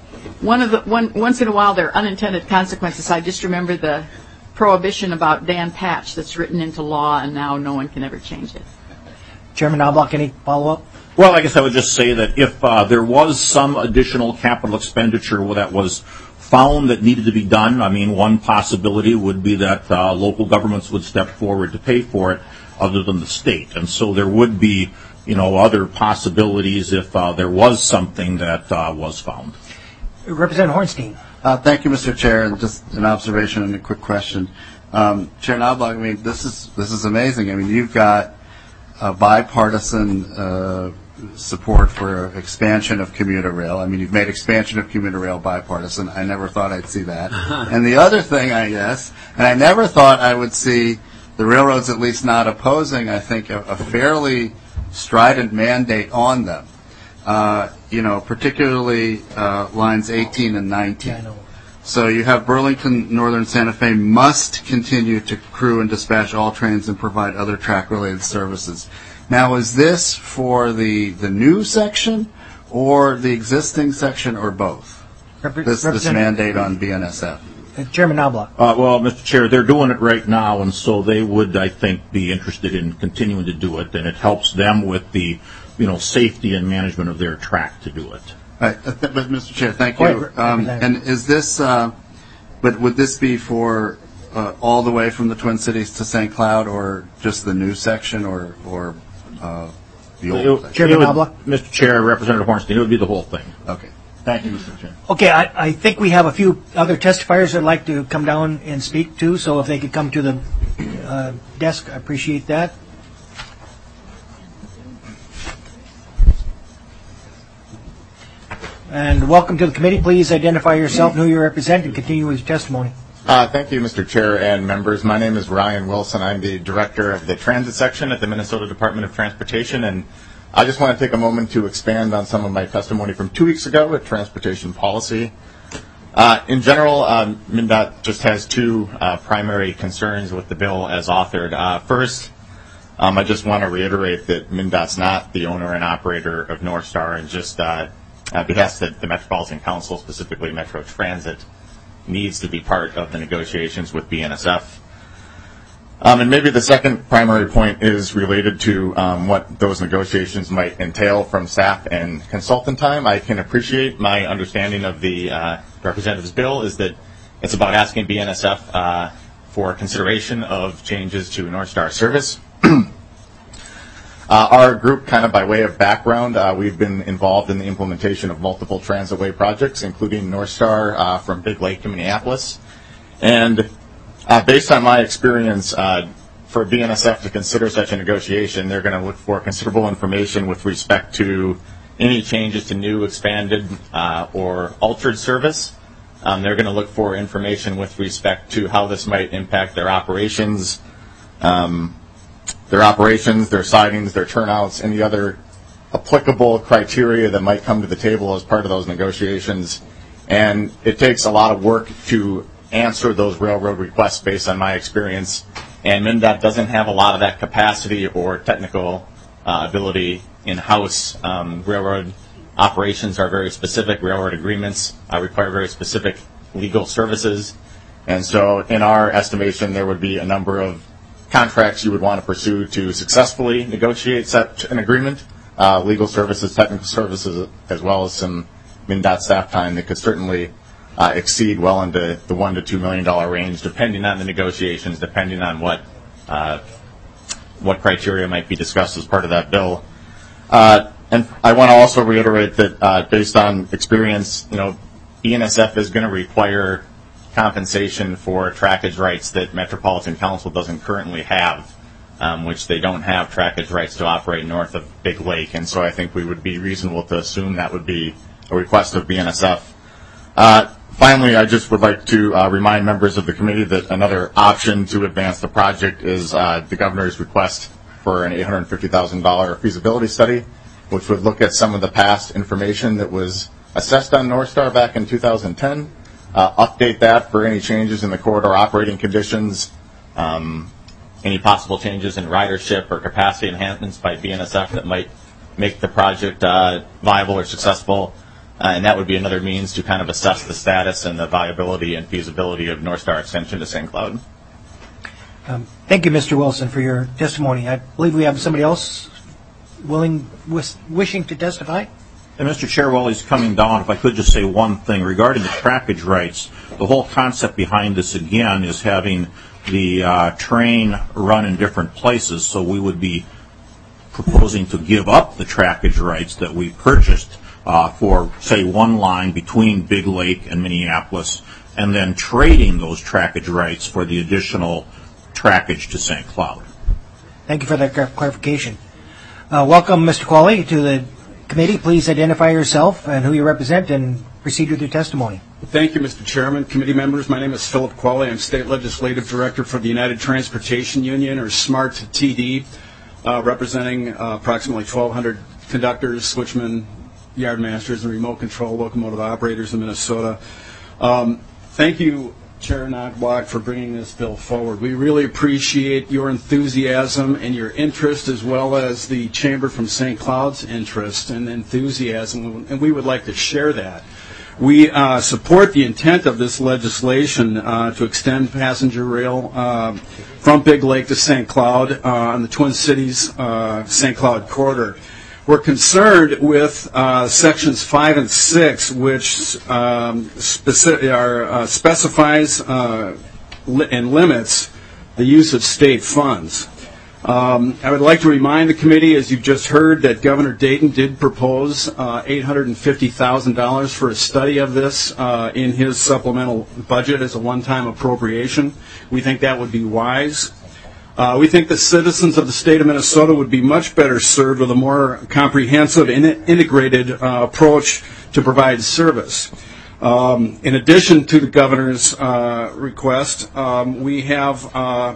one of the one once in a while there are unintended consequences. I just remember the prohibition about Dan Patch that's written into law, and now no one can ever change it. Chairman Knobloch, any follow-up? Well, I guess I would just say that if uh, there was some additional capital expenditure that was found that needed to be done, I mean, one possibility would be that uh, local governments would step forward to pay for it other than the state. And so there would be, you know, other possibilities if uh, there was something that uh, was found. Representative Hornstein. Uh, thank you, Mister Chair. And just an observation and a quick question. Um, Chair Knobloch, I mean, this is this is amazing. I mean, you've got a bipartisan uh, support for expansion of commuter rail. I mean, you've made expansion of commuter rail bipartisan. I never thought I'd see that. And the other thing, I guess, and I never thought I would see the railroads at least not opposing, I think, a, a fairly strident mandate on them. Uh, you know, particularly uh, lines eighteen and nineteen. Yeah, I know. So you have Burlington Northern Santa Fe must continue to crew and dispatch all trains and provide other track-related services. Now, is this for the the new section or the existing section or both? Repre- this, this mandate on B N S F. Uh, Chairman Knobloch. Uh, well, Mister Chair, they're doing it right now, and so they would, I think, be interested in continuing to do it, and it helps them with the, you know, safety and management of their track to do it. Right, uh, th- but Mister Chair, thank you. Um, and is this, uh, but would this be for uh, all the way from the Twin Cities to Saint Cloud, or just the new section, or or uh, the old it, section? Chairman Knobloch? Mister Chair, Representative Hornstein, it would be the whole thing. Okay. Thank you, Mister Chair. Okay, I, I think we have a few other testifiers that'd like to come down and speak too, so if they could come to the uh, desk, I appreciate that. And welcome to the committee. Please identify yourself and who you represent and continue with your testimony. Uh, thank you, Mister Chair and members. My name is Ryan Wilson. I'm the director of the transit section at the Minnesota Department of Transportation, and I just want to take a moment to expand on some of my testimony from two weeks ago with transportation policy. Uh, in general, um, MnDOT just has two uh, primary concerns with the bill as authored. Uh, first, um, I just want to reiterate that MnDOT's not the owner and operator of North Star, and just uh, at behest that the Metropolitan Council, specifically Metro Transit, needs to be part of the negotiations with B N S F. Um, and maybe the second primary point is related to um, what those negotiations might entail from staff and consultant time. I can appreciate my understanding of the uh, representative's bill is that it's about asking B N S F uh, for consideration of changes to North Star service. Uh, our group, kind of by way of background, uh, we've been involved in the implementation of multiple transitway projects, including North Star uh, from Big Lake to Minneapolis. And uh, based on my experience, uh, for B N S F to consider such a negotiation, they're going to look for considerable information with respect to any changes to new, expanded, uh, or altered service. Um, they're going to look for information with respect to how this might impact their operations, um, their operations, their sidings, their turnouts, any other applicable criteria that might come to the table as part of those negotiations. And it takes a lot of work to answer those railroad requests based on my experience. And MnDOT doesn't have a lot of that capacity or technical uh, ability in-house. Um, railroad operations are very specific. Railroad agreements uh, require very specific legal services. And so in our estimation, there would be a number of contracts you would want to pursue to successfully negotiate such an agreement, uh, legal services, technical services, as well as some MnDOT staff time that could certainly uh, exceed well into the one to two million dollar range, depending on the negotiations, depending on what uh, what criteria might be discussed as part of that bill. Uh, and I want to also reiterate that uh, based on experience, you know, B N S F is going to require compensation for trackage rights that Metropolitan Council doesn't currently have, um, which they don't have trackage rights to operate north of Big Lake. And so I think we would be reasonable to assume that would be a request of B N S F. Uh, finally, I just would like to uh, remind members of the committee that another option to advance the project is uh, the governor's request for an eight hundred fifty thousand dollars feasibility study, which would look at some of the past information that was assessed on North Star back in two thousand ten, uh, update that for any changes in the corridor operating conditions, um, any possible changes in ridership or capacity enhancements by B N S F that might make the project uh, viable or successful. Uh, and that would be another means to kind of assess the status and the viability and feasibility of North Star extension to Saint Cloud. Um, thank you, Mister Wilson, for your testimony. I believe we have somebody else willing, wish, wishing to testify. And Mister Chair, while he's coming down, if I could just say one thing regarding the trackage rights. The whole concept behind this, again, is having the uh, train run in different places. So we would be proposing to give up the trackage rights that we purchased uh, for, say, one line between Big Lake and Minneapolis, and then trading those trackage rights for the additional trackage to Saint Cloud. Thank you for that clarification. Uh, welcome, Mister Qualley, to the committee. Please identify yourself and who you represent and proceed with your testimony. Thank you, Mister Chairman, committee members. My name is Philip Qualley. I'm State Legislative Director for the United Transportation Union, or SMART T D, uh, representing uh, approximately twelve hundred conductors, switchmen, yardmasters, and remote control locomotive operators in Minnesota. Um, thank you, Chair Knockblock, for bringing this bill forward. We really appreciate your enthusiasm and your interest, as well as the Chamber from Saint Cloud's interest and enthusiasm, and we would like to share that. We uh, support the intent of this legislation uh, to extend passenger rail uh, from Big Lake to Saint Cloud uh, on the Twin Cities uh, Saint Cloud corridor. We're concerned with uh, sections five and six, which um, speci- are, uh, specifies uh, li- and limits the use of state funds. Um, I would like to remind the committee, as you've just heard, that Governor Dayton did propose uh, eight hundred fifty thousand dollars for a study of this uh, in his supplemental budget as a one-time appropriation. We think that would be wise. Uh, we think the citizens of the state of Minnesota would be much better served with a more comprehensive and integrated uh, approach to provide service. Um, in addition to the governor's uh, request, um, we have uh,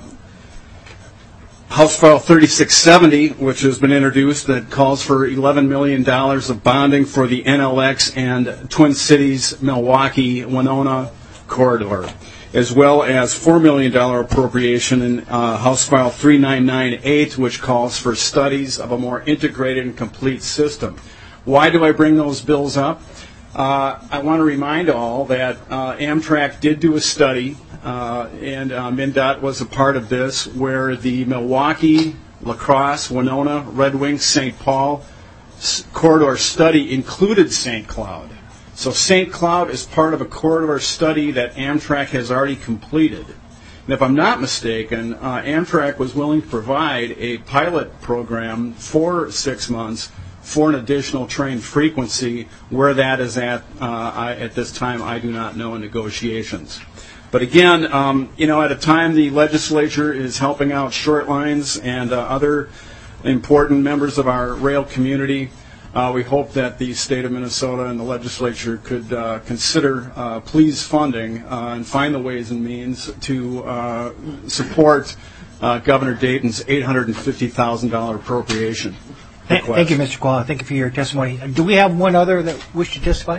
House File thirty-six seventy, which has been introduced, that calls for eleven million dollars of bonding for the N L X and Twin Cities, Milwaukee, Winona corridor, as well as four million dollars appropriation in uh, House File thirty-nine ninety-eight, which calls for studies of a more integrated and complete system. Why do I bring those bills up? Uh, I want to remind all that uh, Amtrak did do a study, uh, and uh, MnDOT was a part of this, where the Milwaukee, La Crosse, Winona, Red Wing, Saint Paul s- corridor study included Saint Cloud. So Saint Cloud is part of a corridor study that Amtrak has already completed. And if I'm not mistaken, uh, Amtrak was willing to provide a pilot program for six months for an additional train frequency. Where that is at uh, I, at this time, I do not know in negotiations. But again, um, you know, at a time the legislature is helping out short lines and uh, other important members of our rail community, Uh, we hope that the state of Minnesota and the legislature could uh, consider uh, please funding uh, and find the ways and means to uh, support uh, Governor Dayton's eight hundred fifty thousand dollars appropriation. Th- thank you, Mister Qualla. Thank you for your testimony. Uh, Do we have one other that wish to testify?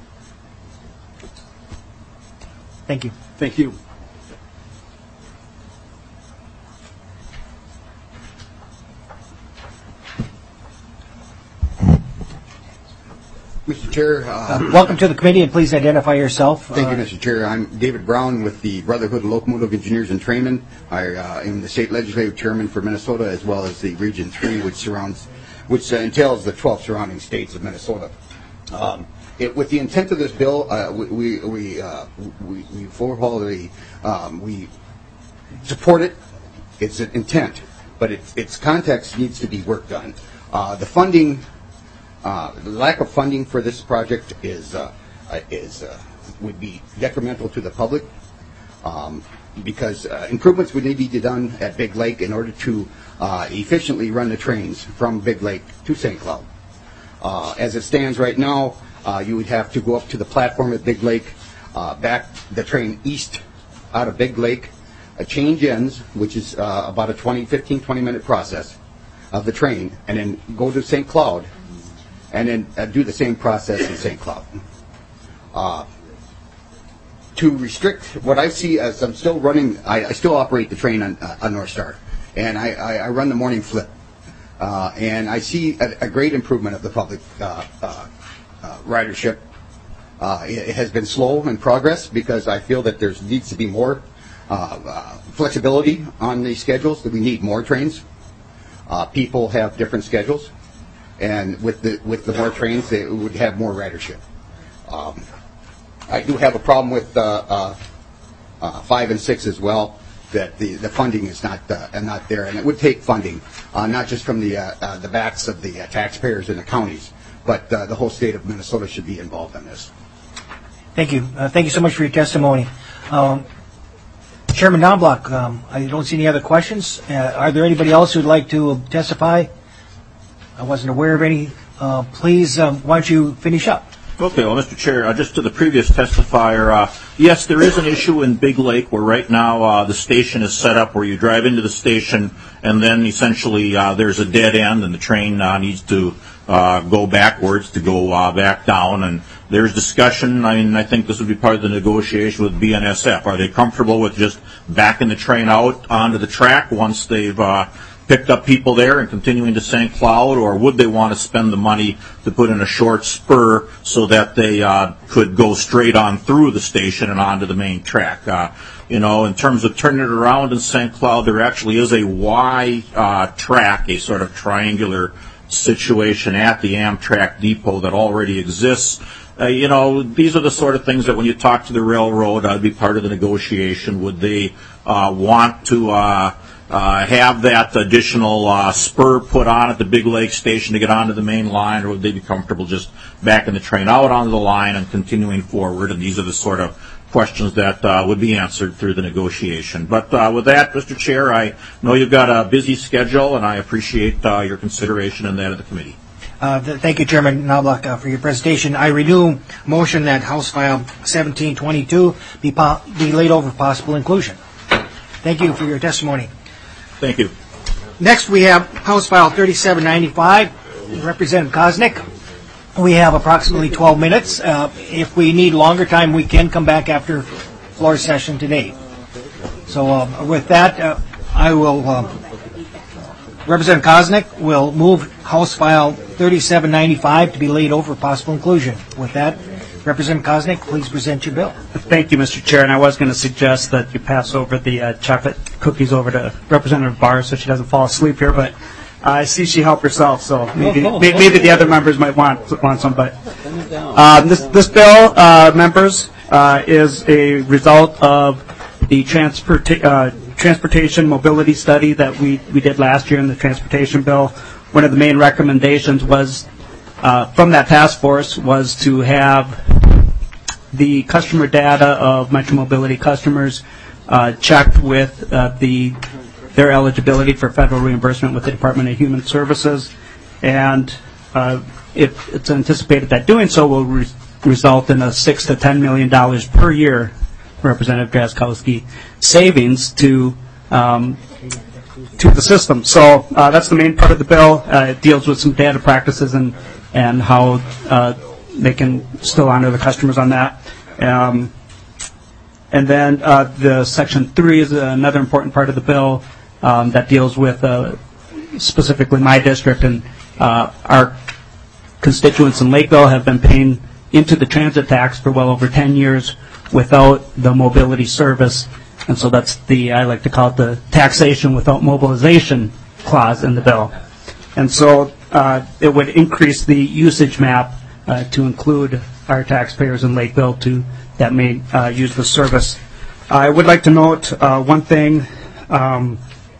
Thank you. Thank you. Mister Chair. Uh, Uh, welcome to the committee, and please identify yourself. Thank Uh, you, Mister Chair. I'm David Brown with the Brotherhood of Locomotive Engineers and Trainmen. I uh, am the state legislative chairman for Minnesota, as well as the Region three, which surrounds, which uh, entails the twelve surrounding states of Minnesota. Um, it, with the intent of this bill, uh, we we we, uh, we, we wholeheartedly um, we support it. It's an intent, but its its context needs to be worked on. Uh, the funding. Uh, the lack of funding for this project is uh, is uh, would be detrimental to the public um, because uh, improvements would need to be done at Big Lake in order to uh, efficiently run the trains from Big Lake to Saint Cloud. Uh, as it stands right now, uh, you would have to go up to the platform at Big Lake, uh, back the train east out of Big Lake, uh, change ends, which is uh, about a twenty, fifteen, twenty minute process of the train, and then go to Saint Cloud. and then uh, do the same process in Saint Cloud. Uh, to restrict what I see as I'm still running, I, I still operate the train on, uh, on North Star, and I, I, I run the morning flip, uh, and I see a, a great improvement of the public uh, uh, uh, ridership. Uh, it, it has been slow in progress because I feel that there needs to be more uh, uh, flexibility on the schedules, that we need more trains. Uh, people have different schedules, and with the with the more trains, they would have more ridership. Um, I do have a problem with uh, uh, uh, five and six as well, that the, the funding is not uh, not there, and it would take funding, uh, not just from the uh, uh, the backs of the uh, taxpayers in the counties, but uh, the whole state of Minnesota should be involved in this. Thank you. Uh, thank you so much for your testimony. Um, Chairman Knobloch, um, I don't see any other questions. Uh, are there anybody else who would like to testify? I wasn't aware of any. Uh, please, um, why don't you finish up? Okay, well, Mister Chair, uh, just to the previous testifier, uh, yes, there is an issue in Big Lake where right now uh, the station is set up where you drive into the station and then essentially uh, there's a dead end and the train uh, needs to uh, go backwards to go uh, back down. And there's discussion. I mean, I think this would be part of the negotiation with B N S F. Are they comfortable with just backing the train out onto the track once they've uh, picked up people there and continuing to Saint Cloud, or would they want to spend the money to put in a short spur so that they uh, could go straight on through the station and onto the main track? Uh, you know, in terms of turning it around in Saint Cloud, there actually is a Y uh, track, a sort of triangular situation at the Amtrak depot that already exists. Uh, you know, these are the sort of things that when you talk to the railroad, I'd be part of the negotiation. Would they uh, want to uh, uh, have that additional uh, spur put on at the Big Lake station to get onto the main line, or would they be comfortable just backing the train out onto the line and continuing forward? And these are the sort of questions that uh, would be answered through the negotiation. But uh, with that, Mister Chair, I know you've got a busy schedule, and I appreciate uh, your consideration and that of the committee. Uh, th- thank you, Chairman Knobloch, uh, for your presentation. I renew motion that House File seventeen twenty-two be, po- be laid over for possible inclusion. Thank you for your testimony. Thank you. Next, we have House File thirty-seven ninety-five, Representative Koznick. We have approximately twelve minutes. Uh, if we need longer time, we can come back after floor session today. So uh, with that, uh, I will... Uh, Representative Koznick will move House File thirty-seven ninety-five to be laid over for possible inclusion. With that, Representative Koznick, please present your bill. Thank you, Mister Chair. And I was going to suggest that you pass over the uh, chocolate cookies over to Representative Barr so she doesn't fall asleep here. But uh, I see she helped herself, so maybe maybe the other members might want want some. But uh, this this bill, uh, members, uh, is a result of the transport. Uh, transportation mobility study that we, we did last year in the transportation bill. One of the main recommendations was uh, from that task force was to have the customer data of Metro Mobility customers uh, checked with uh, the their eligibility for federal reimbursement with the Department of Human Services, and uh, it, it's anticipated that doing so will re- result in a six to ten million dollars per year, Representative Drazkowski, savings to um, to the system. So uh, that's the main part of the bill. Uh, it deals with some data practices and and how uh, they can still honor the customers on that. Um, and then uh, the section three is another important part of the bill um, that deals with uh, specifically my district, and uh, our constituents in Lakeville have been paying into the transit tax for well over ten years without the mobility service, and so that's the, I like to call it the taxation without mobilization clause in the bill. And so uh, it would increase the usage map uh, to include our taxpayers in Lakeville to that may uh, use the service. I would like to note uh, one thing. Um,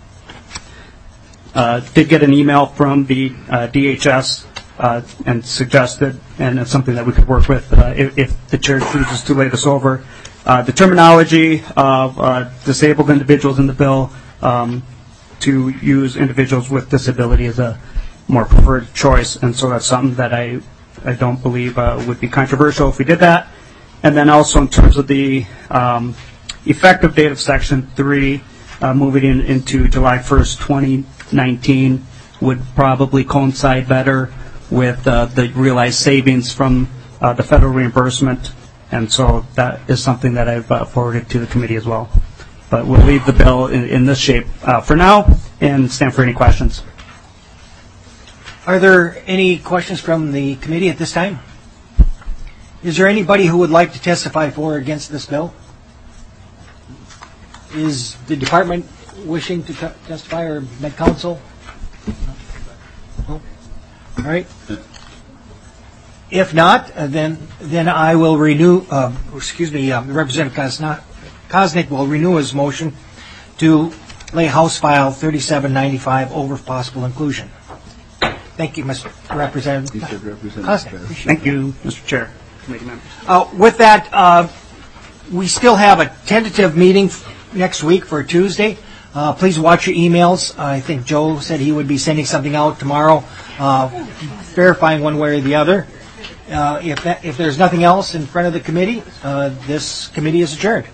uh, did get an email from the uh, D H S Uh, and suggested, and it's something that we could work with uh, if, if the chair chooses to lay this over. Uh, the terminology of uh, disabled individuals in the bill um, to use individuals with disability is a more preferred choice, and so that's something that I, I don't believe uh, would be controversial if we did that. And then also in terms of the um, effective date of Section three, uh, moving in, into July first, twenty nineteen would probably coincide better with uh, the realized savings from uh, the federal reimbursement, and so that is something that I've uh, forwarded to the committee as well. But we'll leave the bill in, in this shape uh, for now and stand for any questions. Are there any questions from the committee at this time? Is there anybody who would like to testify for or against this bill? Is the department wishing to t- testify or Med Council? No? All right. If not, uh, then then I will renew. Uh, excuse me, uh, Representative Kosna- Kosnick will renew his motion to lay House File thirty-seven ninety-five over for possible inclusion. Thank you, Mister Representative Kosnick. Thank you, Mister Chair. Committee members. Uh, with that, uh, we still have a tentative meeting f- next week for Tuesday. Uh, please watch your emails. I think Joe said he would be sending something out tomorrow, uh, verifying one way or the other. Uh, if, that, if there's nothing else in front of the committee, uh, this committee is adjourned.